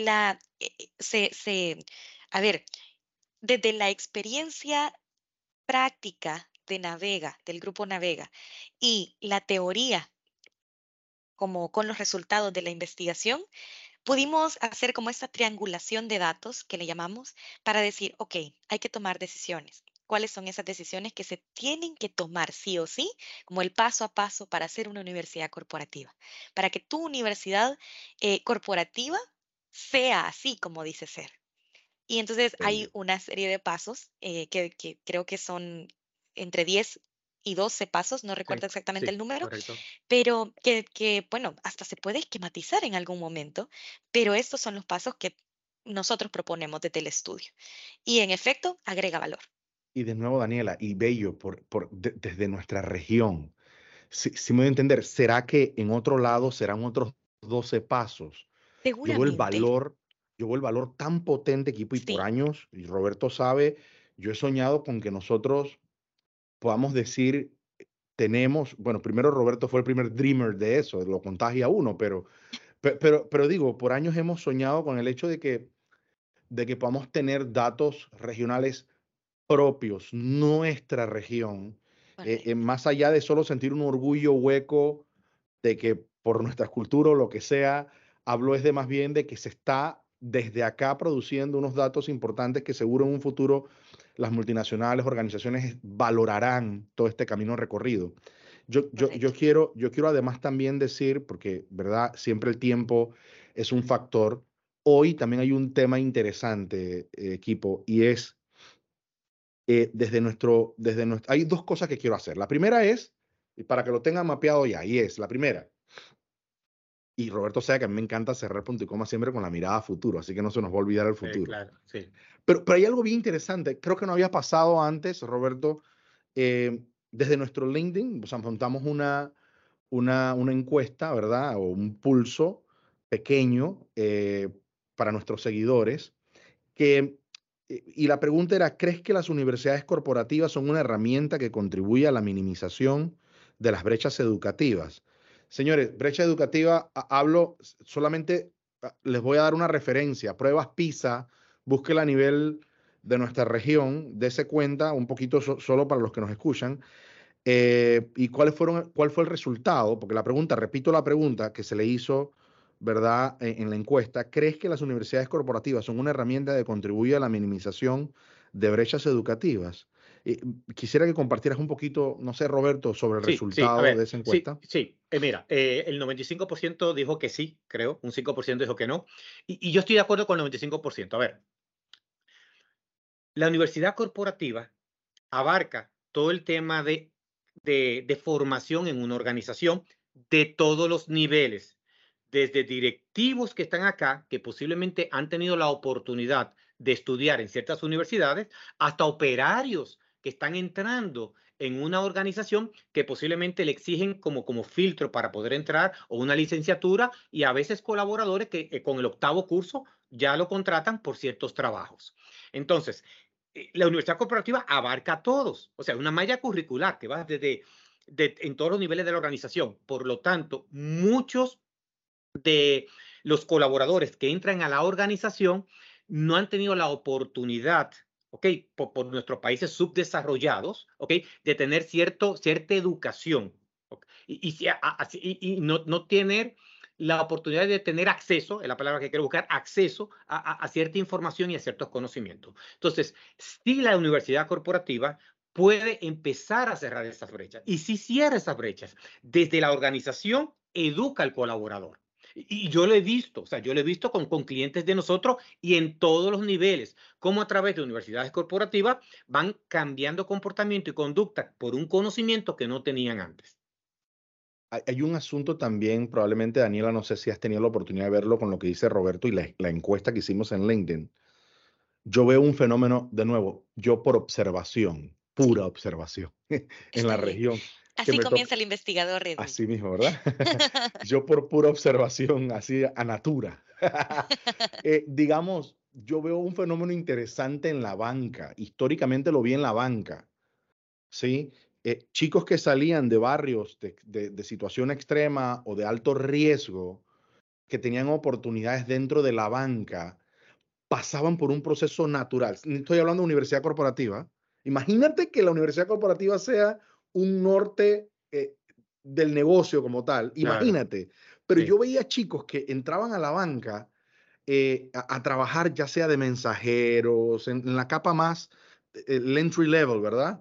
a ver, desde la experiencia práctica de Navega, del grupo Navega, y la teoría, como con los resultados de la investigación, pudimos hacer como esta triangulación de datos que le llamamos para decir, ok, hay que tomar decisiones. cuáles son esas decisiones que se tienen que tomar sí o sí, como el paso a paso para hacer una universidad corporativa, para que tu universidad corporativa sea así como dice ser. Y entonces hay Bello. una serie de pasos que creo que son entre 10 y 12 pasos, no Sí, recuerdo exactamente el sí, número, correcto. pero bueno, hasta se puede esquematizar en algún momento, pero estos son los pasos que nosotros proponemos desde el estudio. Y en efecto, agrega valor. Y de nuevo, Daniela, y Bello, desde nuestra región, si me voy a entender, ¿será que en otro lado serán otros 12 pasos? Yo veo el Seguramente, valor, yo veo el valor tan potente, equipo, y por sí, años, y Roberto sabe, yo he soñado con que nosotros podamos decir, tenemos, bueno, primero Roberto fue el primer dreamer de eso, lo contagia a uno, pero digo, por años hemos soñado con el hecho de que podamos tener datos regionales propios, nuestra región, correcto. más allá de solo sentir un orgullo hueco de que por nuestra cultura o lo que sea, hablo es de más bien de que se está desde acá produciendo unos datos importantes que seguro en un futuro las multinacionales, organizaciones valorarán todo este camino recorrido. Correcto. Yo quiero además también decir, porque, ¿verdad? Siempre el tiempo es un factor. Hoy también hay un tema interesante, equipo, y es hay dos cosas que quiero hacer. La primera es, y para que lo tengan mapeado ya, y es la primera, y Roberto sabe que a mí me encanta cerrar punto y coma siempre con la mirada a futuro, así que no se nos va a olvidar el futuro. Claro, sí. Pero hay algo bien interesante, creo que no había pasado antes, Roberto, desde nuestro LinkedIn, o sea, montamos una encuesta, ¿verdad? O un pulso pequeño para nuestros seguidores, que, y la pregunta era, ¿crees que las universidades corporativas son una herramienta que contribuye a la minimización de las brechas educativas? Señores, brecha educativa, hablo solamente, les voy a dar una referencia, pruebas PISA, búsquela a nivel de nuestra región, dése cuenta, un poquito solo para los que nos escuchan, y cuál fue el resultado, porque la pregunta, repito la pregunta que se le hizo, ¿verdad? En la encuesta, ¿crees que las universidades corporativas son una herramienta que contribuye a la minimización de brechas educativas? Quisiera que compartieras un poquito, no sé, Roberto, sobre el Sí, sí, a resultado de ver, esa sí, encuesta. sí. Mira, el 95% dijo que sí, creo, un 5% dijo que no. Y yo estoy de acuerdo con el 95%. A ver, la universidad corporativa abarca todo el tema de formación en una organización de todos los niveles, desde directivos que están acá, que posiblemente han tenido la oportunidad de estudiar en ciertas universidades, hasta operarios que están entrando en una organización que posiblemente le exigen como filtro para poder entrar o una licenciatura y a veces colaboradores que con el octavo curso ya lo contratan por ciertos trabajos. Entonces, la universidad corporativa abarca a todos, o sea, una malla curricular que va en todos los niveles de la organización. Por lo tanto, muchos de los colaboradores que entran a la organización no han tenido la oportunidad, ¿ok? Por nuestros países subdesarrollados, ¿ok? De tener cierta educación, ¿ok? Y no tener la oportunidad de tener acceso, es la palabra que quiero buscar, acceso a cierta información y a ciertos conocimientos. Entonces, si la universidad corporativa puede empezar a cerrar esas brechas. Y si cierra esas brechas, desde la organización educa al colaborador. Y yo lo he visto, o sea, yo lo he visto con clientes de nosotros y en todos los niveles, cómo a través de universidades corporativas van cambiando comportamiento y conducta por un conocimiento que no tenían antes. Hay un asunto también, probablemente, Daniela, no sé si has tenido la oportunidad de verlo con lo que dice Roberto y la encuesta que hicimos en LinkedIn. Yo veo un fenómeno, de nuevo, yo por observación, Sí, pura observación, en la está bien. región, que Así me toca comienza el investigador Edwin. así mismo, ¿verdad? Yo por pura observación, así a natura. Digamos, yo veo un fenómeno interesante en la banca, históricamente lo vi en la banca, ¿sí? Chicos que salían de barrios de situación extrema o de alto riesgo, que tenían oportunidades dentro de la banca, pasaban por un proceso natural. Estoy hablando de universidad corporativa. Imagínate que la universidad corporativa sea un norte del negocio como tal. Claro, Imagínate. Pero sí, yo veía chicos que entraban a la banca a trabajar ya sea de mensajeros, en la capa más el entry level, ¿verdad?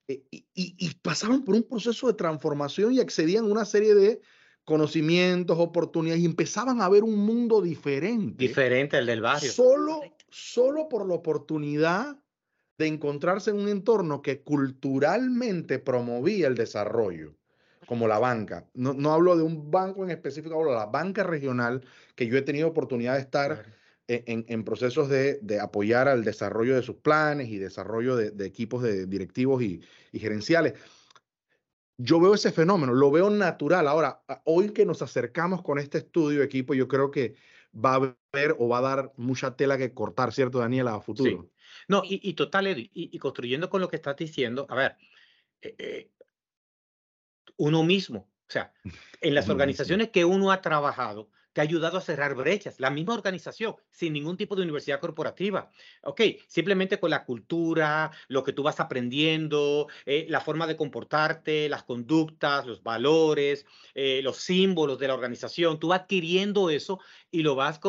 Y pasaban por un proceso de transformación y accedían a una serie de conocimientos, oportunidades y empezaban a ver un mundo diferente Diferente al del barrio. Correcto. solo por la oportunidad de encontrarse en un entorno que culturalmente promovía el desarrollo, como la Correcto. banca. No hablo de un banco en específico, hablo de la banca regional, que yo he tenido oportunidad de estar Claro. en procesos de apoyar al desarrollo de sus planes y desarrollo de equipos de directivos y gerenciales. Yo veo ese fenómeno, lo veo natural. Ahora, hoy que nos acercamos con este estudio, equipo, yo creo que va a haber o va a dar mucha tela que cortar, ¿cierto, Daniela, a Sí. futuro? No, Sí. y total, Eddie, y construyendo con lo que estás diciendo, a ver, eh, eh, uno mismo, o sea, en las Uno mismo. organizaciones que uno ha trabajado, te ha ayudado a cerrar brechas, la misma organización, sin ningún tipo de universidad corporativa. Ok, simplemente con la cultura, lo que tú vas aprendiendo, la forma de comportarte, las conductas, los valores, los símbolos de la organización, tú vas adquiriendo eso y lo vas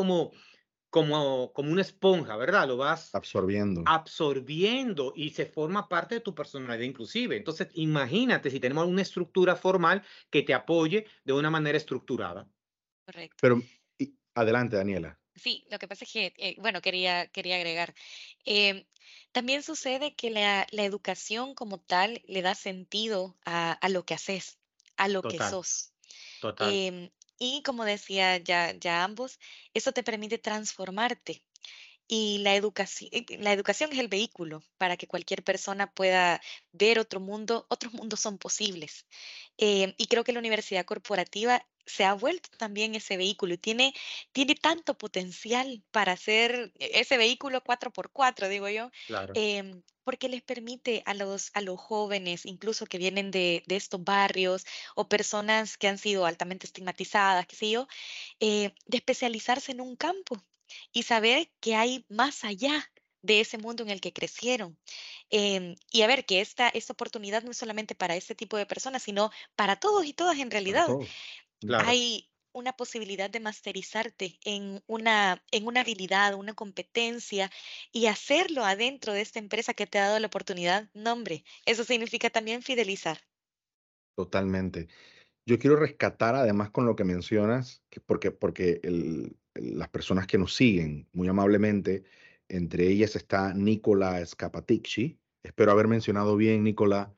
como una esponja, ¿verdad? Lo vas Absorbiendo. absorbiendo y se forma parte de tu personalidad inclusive. Entonces, imagínate si tenemos una estructura formal que te apoye de una manera estructurada. Correcto. Pero adelante, Daniela. Sí, lo que pasa es que, bueno, quería agregar, em, también sucede que la educación como tal le da sentido a lo que haces, a lo que Total, sos. total. Em, y como decía ya ambos, eso te permite transformarte. Y la educación es el vehículo para que cualquier persona pueda ver otro mundo, otros mundos son posibles. Y creo que la universidad corporativa se ha vuelto también ese vehículo y tiene tanto potencial para ser ese vehículo 4x4, digo yo, Claro. porque les permite a los jóvenes, incluso que vienen de estos barrios o personas que han sido altamente estigmatizadas, qué sé yo, de especializarse en un campo y saber que hay más allá de ese mundo en el que crecieron. Y a ver, que esta oportunidad no es solamente para este tipo de personas, sino para todos y todas en Para realidad. todos. Claro. Hay una posibilidad de masterizarte en una habilidad, una competencia y hacerlo adentro de esta empresa que te ha dado la oportunidad. No, hombre, eso significa también fidelizar. Totalmente. Yo quiero rescatar además con lo que mencionas, porque las personas que nos siguen muy amablemente, entre ellas está Nicola Scapaticci. Espero haber mencionado bien, Nicola,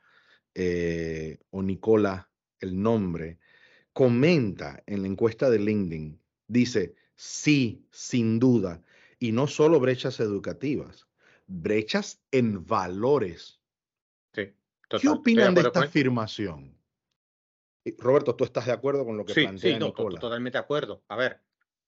o Nicola, el nombre. Comenta en la encuesta de LinkedIn, dice, sí, sin duda, y no solo brechas educativas, brechas en valores. Sí, ¿Qué total. Estoy de opinan de acuerdo esta con él. afirmación? Roberto, ¿tú estás de acuerdo con lo que Sí, sí, plantea no, Nicola? totalmente de acuerdo. A ver,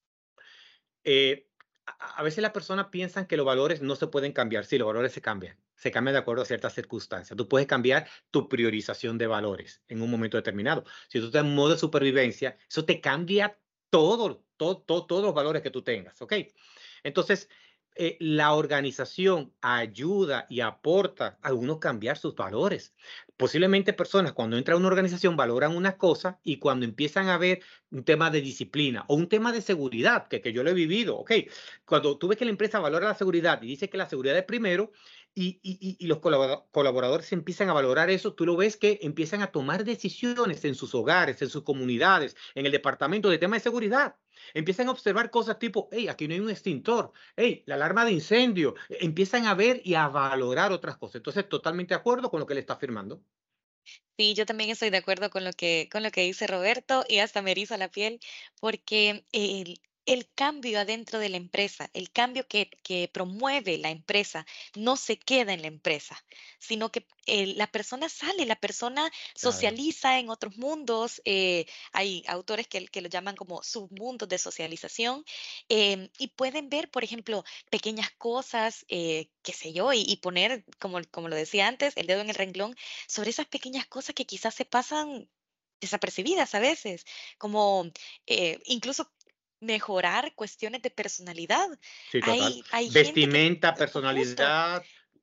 eh, a veces las personas piensan que los valores no se pueden cambiar. Sí, los valores se cambian de acuerdo a ciertas circunstancias. Tú puedes cambiar tu priorización de valores en un momento determinado. Si tú estás en modo de supervivencia, eso te cambia todos los valores que tú tengas, ¿ok? Entonces, la organización ayuda y aporta a uno cambiar sus valores. Posiblemente personas cuando entran a una organización valoran una cosa y cuando empiezan a ver un tema de disciplina o un tema de seguridad, que yo lo he vivido, ¿ok? Cuando tú ves que la empresa valora la seguridad y dice que la seguridad es primero y los colaboradores empiezan a valorar eso, tú lo ves que empiezan a tomar decisiones en sus hogares, en sus comunidades, en el departamento de tema de seguridad. Empiezan a observar cosas tipo, hey, aquí no hay un extintor, hey, la alarma de incendio. Empiezan a ver y a valorar otras cosas. Entonces, totalmente de acuerdo con lo que él está afirmando. Sí, yo también estoy de acuerdo con lo que dice Roberto y hasta me eriza la piel porque el cambio adentro de la empresa, el cambio que promueve la empresa, no se queda en la empresa, sino que la persona sale, la persona Claro, socializa en otros mundos. Hay autores que lo llaman como submundos de socialización y pueden ver, por ejemplo, pequeñas cosas, qué sé yo, y poner, como lo decía antes, el dedo en el renglón sobre esas pequeñas cosas que quizás se pasan desapercibidas a veces, como incluso mejorar cuestiones de personalidad. sí, total. Hay gente que, Vestimenta, justo, personalidad,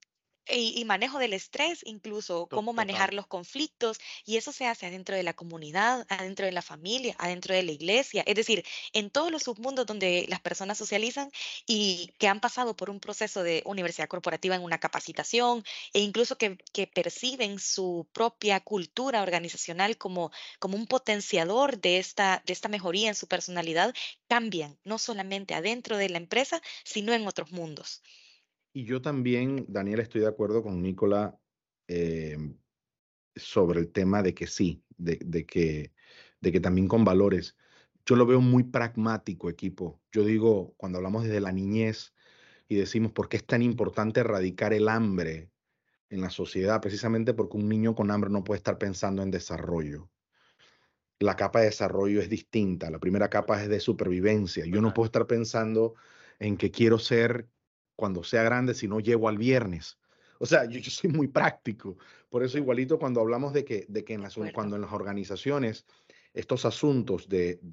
y manejo del estrés, incluso cómo Total. manejar los conflictos, y eso se hace adentro de la comunidad, adentro de la familia, adentro de la iglesia, es decir, en todos los submundos donde las personas socializan y que han pasado por un proceso de universidad corporativa en una capacitación e incluso que perciben su propia cultura organizacional como un potenciador de esta mejoría en su personalidad, cambian, no solamente adentro de la empresa, sino en otros mundos. Y yo también, Daniel, estoy de acuerdo con Nicola eh, sobre el tema de que sí, de que también con valores. Yo lo veo muy pragmático, equipo. Yo digo, cuando hablamos desde la niñez y decimos por qué es tan importante erradicar el hambre en la sociedad, precisamente porque un niño con hambre no puede estar pensando en desarrollo. La capa de desarrollo es distinta. La primera capa es de supervivencia. Yo no Total. puedo estar pensando en qué quiero ser cuando sea grande si no llego al viernes. O sea, yo soy muy práctico. Por eso igualito cuando hablamos de que De acuerdo. cuando en las organizaciones estos asuntos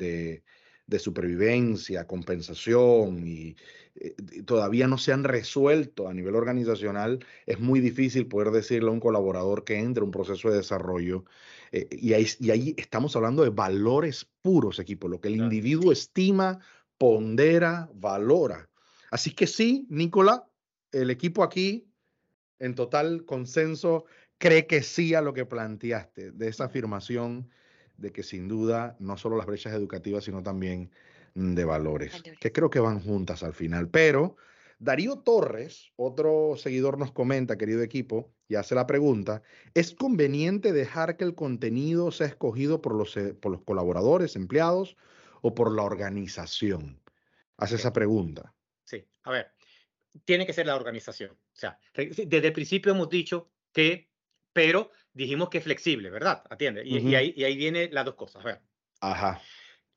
de supervivencia, compensación y todavía no se han resuelto a nivel organizacional, es muy difícil poder decirle a un colaborador que entre a un proceso de desarrollo y ahí estamos hablando de valores puros, equipo, lo que el Claro. individuo Sí, estima, pondera, valora. Así que sí, Nicola, el equipo aquí, en total consenso, cree que sí a lo que planteaste, de esa afirmación de que sin duda no solo las brechas educativas, sino también de valores, que valores. creo que van juntas al final. Pero Darío Torres, otro seguidor, nos comenta, querido equipo, y hace la pregunta, ¿es conveniente dejar que el contenido sea escogido por los colaboradores, empleados o por la organización? Hace Ok, esa pregunta. sí. A ver, tiene que ser la organización. O sea, sí, desde el principio hemos dicho que, pero dijimos que es flexible, ¿verdad? Atiende. Ujú. Y ahí vienen las dos cosas. A ver, Ajá.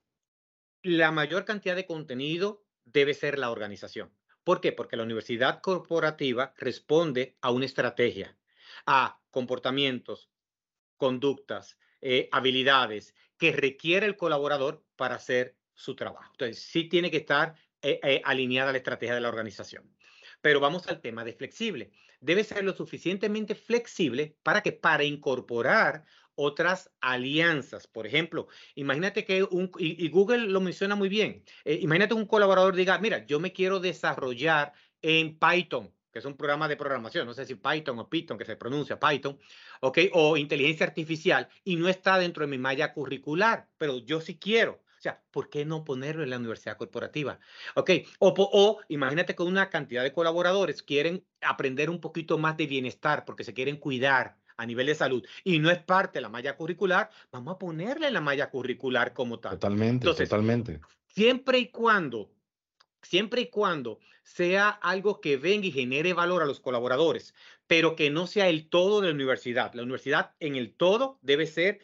la mayor cantidad de contenido debe ser la organización. ¿Por qué? Porque la universidad corporativa responde a una estrategia, a comportamientos, conductas, habilidades que requiere el colaborador para hacer su trabajo. Entonces, sí tiene que estar alineada la estrategia de la organización. Pero vamos al tema de flexible. Debe ser lo suficientemente flexible para que para incorporar otras alianzas. Por ejemplo, imagínate que y Google lo menciona muy bien, imagínate un colaborador diga, mira, yo me quiero desarrollar en Python, que es un programa de programación, no sé si Python o Python, que se pronuncia Python, ¿ok? O inteligencia artificial y no está dentro de mi malla curricular, pero yo sí quiero. O sea, ¿por qué no ponerlo en la universidad corporativa? ¿Ok? O imagínate que una cantidad de colaboradores quieren aprender un poquito más de bienestar porque se quieren cuidar a nivel de salud y no es parte de la malla curricular, vamos a ponerle en la malla curricular como tal. Totalmente, Entonces, totalmente. siempre y cuando siempre y cuando sea algo que venga y genere valor a los colaboradores, pero que no sea el todo de la universidad. La universidad en el todo debe ser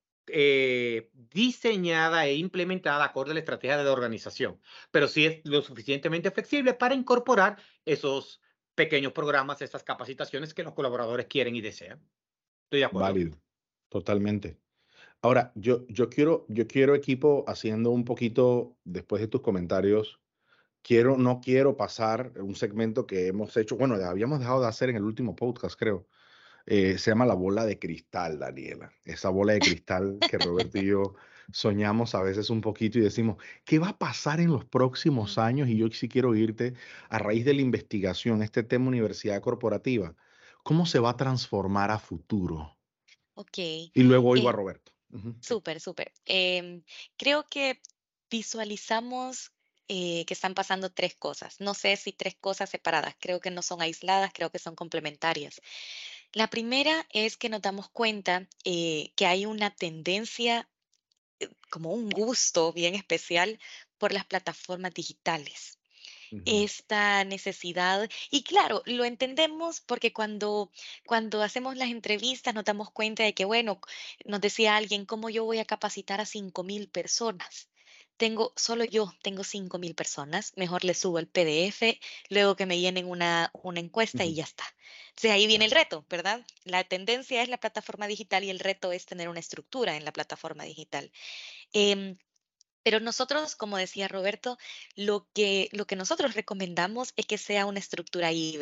diseñada e implementada acorde a la estrategia de la organización, pero sí es lo suficientemente flexible para incorporar esos pequeños programas, esas capacitaciones que los colaboradores quieren y desean. ¿Estoy de acuerdo? Válido, totalmente. Ahora, yo quiero equipo haciendo un poquito, después de tus comentarios, no quiero pasar un segmento que hemos hecho, bueno, habíamos dejado de hacer en el último podcast, creo. Se llama la bola de cristal, Daniela. Esa bola de cristal que Roberto y yo soñamos a veces un poquito y decimos, ¿qué va a pasar en los próximos años? Y yo sí quiero irte a raíz de la investigación, este tema universidad corporativa. ¿Cómo se va a transformar a futuro? Ok, Y luego oigo a eh, Roberto. Ujú. súper, súper. Creo que visualizamos que están pasando tres cosas. No sé si tres cosas separadas, creo que no son aisladas, creo que son complementarias. La primera es que nos damos cuenta que hay una tendencia, como un gusto bien especial por las plataformas digitales. Ujú. Esta necesidad, y claro, lo entendemos porque cuando hacemos las entrevistas nos damos cuenta de que, bueno, nos decía alguien, ¿cómo yo voy a capacitar a 5.000 personas? Solo yo tengo 5.000 personas, mejor les subo el PDF, luego que me llenen una encuesta y Ujú. ya está. Entonces ahí viene el Claro. reto, ¿verdad? La tendencia es la plataforma digital y el reto es tener una estructura en la plataforma digital. Em, pero nosotros, como decía Roberto, lo que nosotros recomendamos es que sea una estructura híbrida.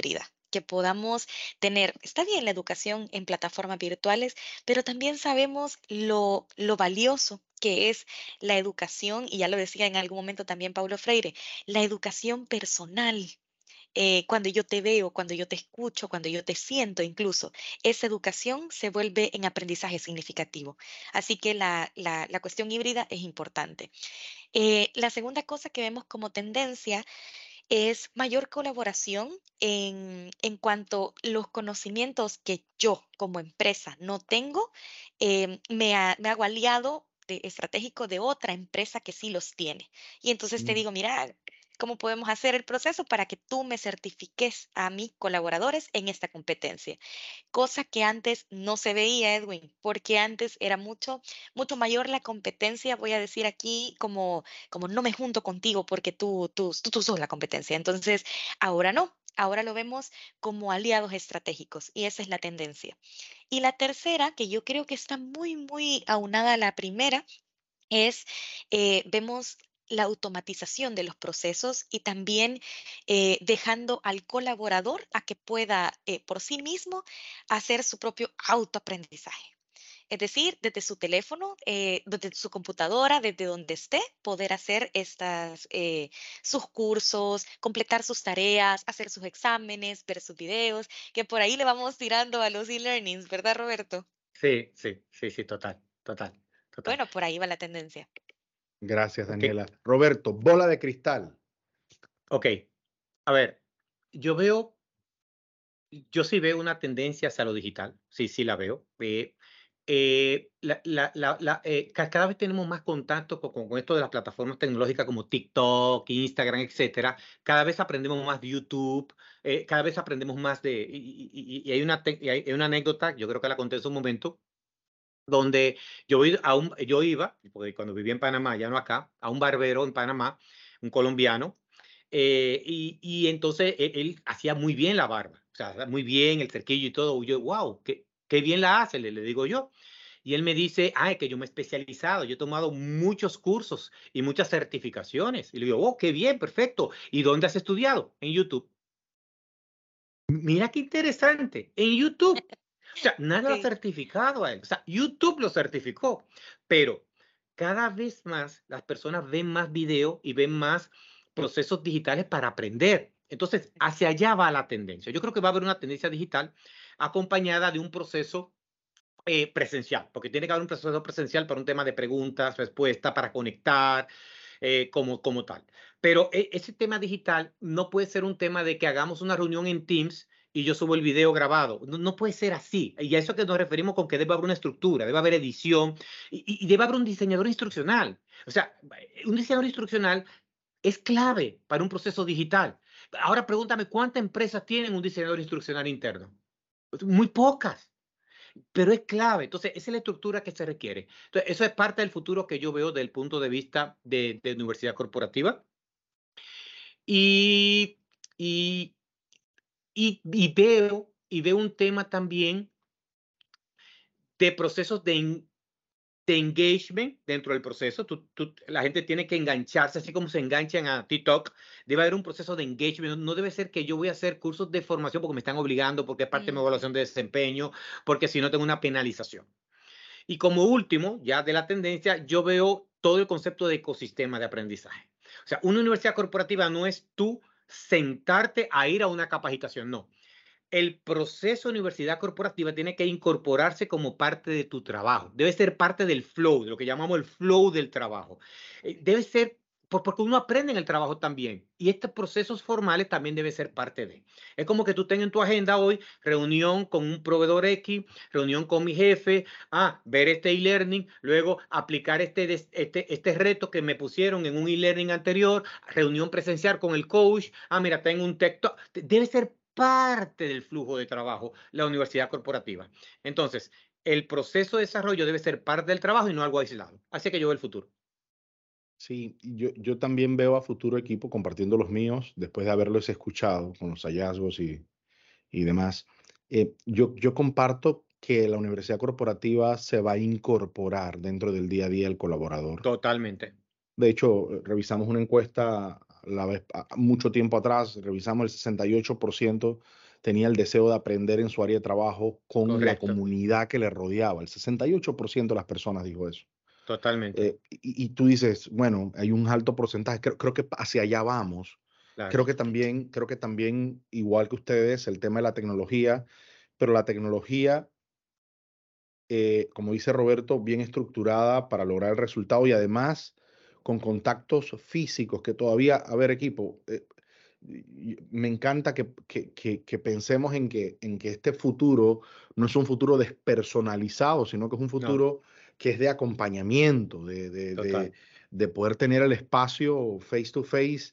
que podamos tener, está bien la educación en plataformas virtuales, pero también sabemos lo valioso que es la educación, y ya lo decía en algún momento también Paulo Freire, la educación personal. Cuando yo te veo, cuando yo te escucho, cuando yo te siento incluso, esa educación se vuelve en aprendizaje significativo. Así que la cuestión híbrida es importante. La segunda cosa que vemos como tendencia es mayor colaboración en cuanto los conocimientos que yo como empresa no tengo, me hago aliado estratégico de otra empresa que sí los tiene. Y entonces te Mm. digo, mira, ¿cómo podemos hacer el proceso para que tú me certifiques a mis colaboradores en esta competencia? Cosa que antes no se veía, Edwin, porque antes era mucho mayor la competencia, voy a decir aquí, como no me junto contigo porque tú sos la competencia. Entonces, ahora no, ahora lo vemos como aliados estratégicos y esa es la tendencia. Y la tercera, que yo creo que está muy aunada a la primera, es, vemos la automatización de los procesos y también dejando al colaborador a que pueda por sí mismo hacer su propio autoaprendizaje. Es decir, desde su teléfono, desde su computadora, desde donde esté, poder hacer sus cursos, completar sus tareas, hacer sus exámenes, ver sus videos, que por ahí le vamos tirando a los e-learnings, ¿verdad, Roberto? Sí, sí, sí, sí, total, total, total. Bueno, por ahí va la tendencia. Gracias, Ok, Daniela. Roberto, bola de cristal. ok. A ver, yo veo, yo sí veo una tendencia hacia lo digital, sí, sí la veo. Cada vez tenemos más contacto con esto de las plataformas tecnológicas como TikTok, Instagram, etcétera. Cada vez aprendemos más de YouTube, cada vez aprendemos más de... Y hay hay una anécdota, yo creo que la conté en su momento, donde yo iba, porque cuando vivía en Panamá, ya no acá, a un barbero en Panamá, un colombiano, y entonces él hacía muy bien la barba, o sea, muy bien el cerquillo y todo. Y yo, wow, qué bien la hace, le digo yo. Y él me dice, es que yo me he especializado, yo he tomado muchos cursos y muchas certificaciones. Y le digo, oh, qué bien, perfecto. ¿Y dónde has estudiado? En YouTube. Mira qué interesante, en YouTube. O sea, nadie lo ha Sí. certificado a él. O sea, YouTube lo certificó. Pero cada vez más las personas ven más video y ven más procesos digitales para aprender. Entonces, hacia allá va la tendencia. Yo creo que va a haber una tendencia digital acompañada de un proceso presencial, porque tiene que haber un proceso presencial para un tema de preguntas, respuestas, para conectar, como tal. Pero ese tema digital no puede ser un tema de que hagamos una reunión en Teams y yo subo el video grabado. No, no puede ser así. Y a eso que nos referimos con que debe haber una estructura, debe haber edición y debe haber un diseñador instruccional. O sea, un diseñador instruccional es clave para un proceso digital. Ahora pregúntame, ¿cuántas empresas tienen un diseñador instruccional interno? Muy pocas, pero es clave. Entonces, esa es la estructura que se requiere. Entonces, eso es parte del futuro que yo veo desde el punto de vista de universidad corporativa. Y, y, y veo un tema también de procesos de engagement dentro del proceso. La gente tiene que engancharse, así como se enganchan a TikTok. Debe haber un proceso de engagement. No debe ser que yo voy a hacer cursos de formación porque me están obligando, porque es parte de mi Ujú. evaluación de desempeño, porque si no tengo una penalización. Y como último, ya de la tendencia, yo veo todo el concepto de ecosistema de aprendizaje. O sea, una universidad corporativa no es tú sentarte a ir a una capacitación, no. El proceso de universidad corporativa tiene que incorporarse como parte de tu trabajo. Debe ser parte del flow, de lo que llamamos el flow del trabajo. Debe ser, porque uno aprende en el trabajo también. Y estos procesos formales también debe ser parte de. Es como que tú tengas en tu agenda hoy reunión con un proveedor X, reunión con mi jefe, ver este e-learning, luego aplicar este reto que me pusieron en un e-learning anterior, reunión presencial con el coach, mira, tengo un texto. Debe ser parte del flujo de trabajo la universidad corporativa. Entonces, el proceso de desarrollo debe ser parte del trabajo y no algo aislado. Así que yo veo el futuro. Sí, yo también veo a futuro equipo compartiendo los míos después de haberlos escuchado con los hallazgos y demás. Yo comparto que la universidad corporativa se va a incorporar dentro del día a día del colaborador. Totalmente. De hecho, revisamos una encuesta mucho tiempo atrás, revisamos el 68% tenía el deseo de aprender en su área de trabajo con la Correcto, comunidad que le rodeaba. El 68% de las personas dijo eso. totalmente, Y tú dices, bueno, hay un alto porcentaje, creo que hacia allá vamos. claro, Creo que también, igual que ustedes, el tema de la tecnología, pero la tecnología, como dice Roberto, bien estructurada para lograr el resultado y además con contactos físicos que todavía, a ver, equipo, me encanta que pensemos en que este futuro no es un futuro despersonalizado, sino que es un no, futuro que es de acompañamiento, total, de poder tener el espacio face to face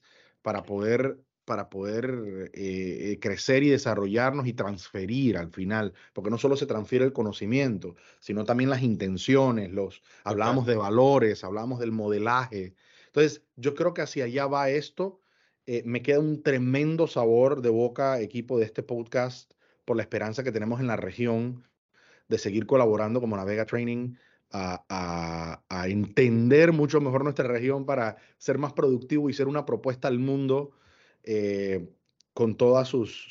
para poder crecer y desarrollarnos y transferir al final, porque no solo se transfiere el conocimiento, sino también las intenciones, total. hablábamos de valores, hablábamos del modelaje. Entonces, yo creo que hacia allá va esto. Me queda un tremendo sabor de boca, equipo de este podcast, por la esperanza que tenemos en la región de seguir colaborando como Navega Training a entender mucho mejor nuestra región para ser más productivo y ser una propuesta al mundo eh, con todas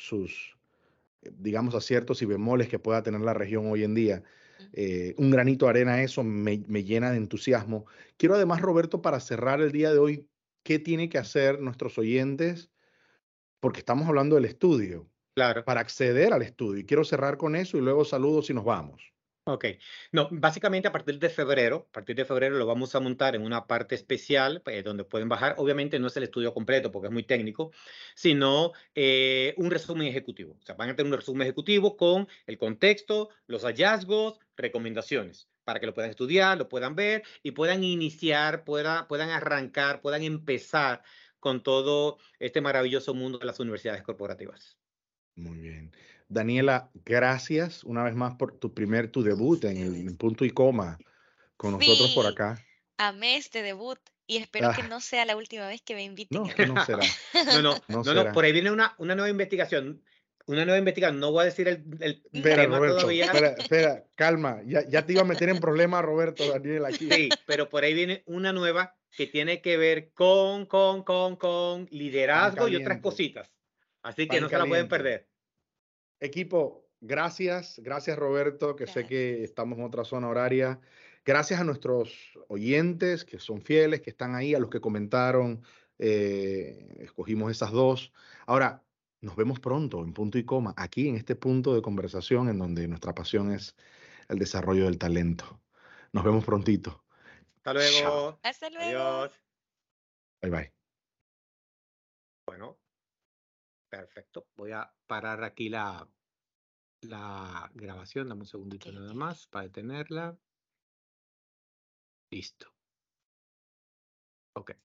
digamos, aciertos y bemoles que pueda tener la región hoy en día. Un granito de arena a eso me llena de entusiasmo. Quiero además, Roberto, para cerrar el día de hoy, ¿qué tienen que hacer nuestros oyentes? Porque estamos hablando del estudio, Claro. para acceder al estudio. Y quiero cerrar con eso y luego saludos y nos vamos. Ok, no, básicamente a partir de febrero lo vamos a montar en una parte especial donde pueden bajar. Obviamente no es el estudio completo porque es muy técnico, sino un resumen ejecutivo. O sea, van a tener un resumen ejecutivo con el contexto, los hallazgos, recomendaciones, para que lo puedan estudiar, lo puedan ver y puedan iniciar, puedan arrancar, puedan empezar con todo este maravilloso mundo de las universidades corporativas. Muy bien. Daniela, gracias una vez más por tu A debut en ustedes. el punto y coma con nosotros por Sí, acá. amé este debut y espero que Ah, no sea la última vez que me inviten, no, que no hermano. será, No, no, no no, no, por será. ahí viene una nueva investigación. Una nueva investigación. No voy a decir el Espera, tema Roberto, todavía. espera, calma. Ya te iba a meter en problemas, Roberto, Daniela, aquí. Sí, pero por ahí viene una nueva que tiene que ver con Pan liderazgo y otras caliente, cositas. Así que pan no se la pueden caliente. perder. Equipo, gracias Roberto, que sé que Gracias. estamos en otra zona horaria. Gracias a nuestros oyentes que son fieles, que están ahí, a los que comentaron, escogimos esas dos. Ahora, nos vemos pronto en punto y coma, aquí en este punto de conversación en donde nuestra pasión es el desarrollo del talento. Nos vemos prontito. Hasta Chao. luego. Hasta luego. Adiós. Bye bye. Bueno, perfecto. Voy a parar aquí la grabación. Dame un Ok, segundito ok, nada ok. más para detenerla. Listo. Ok.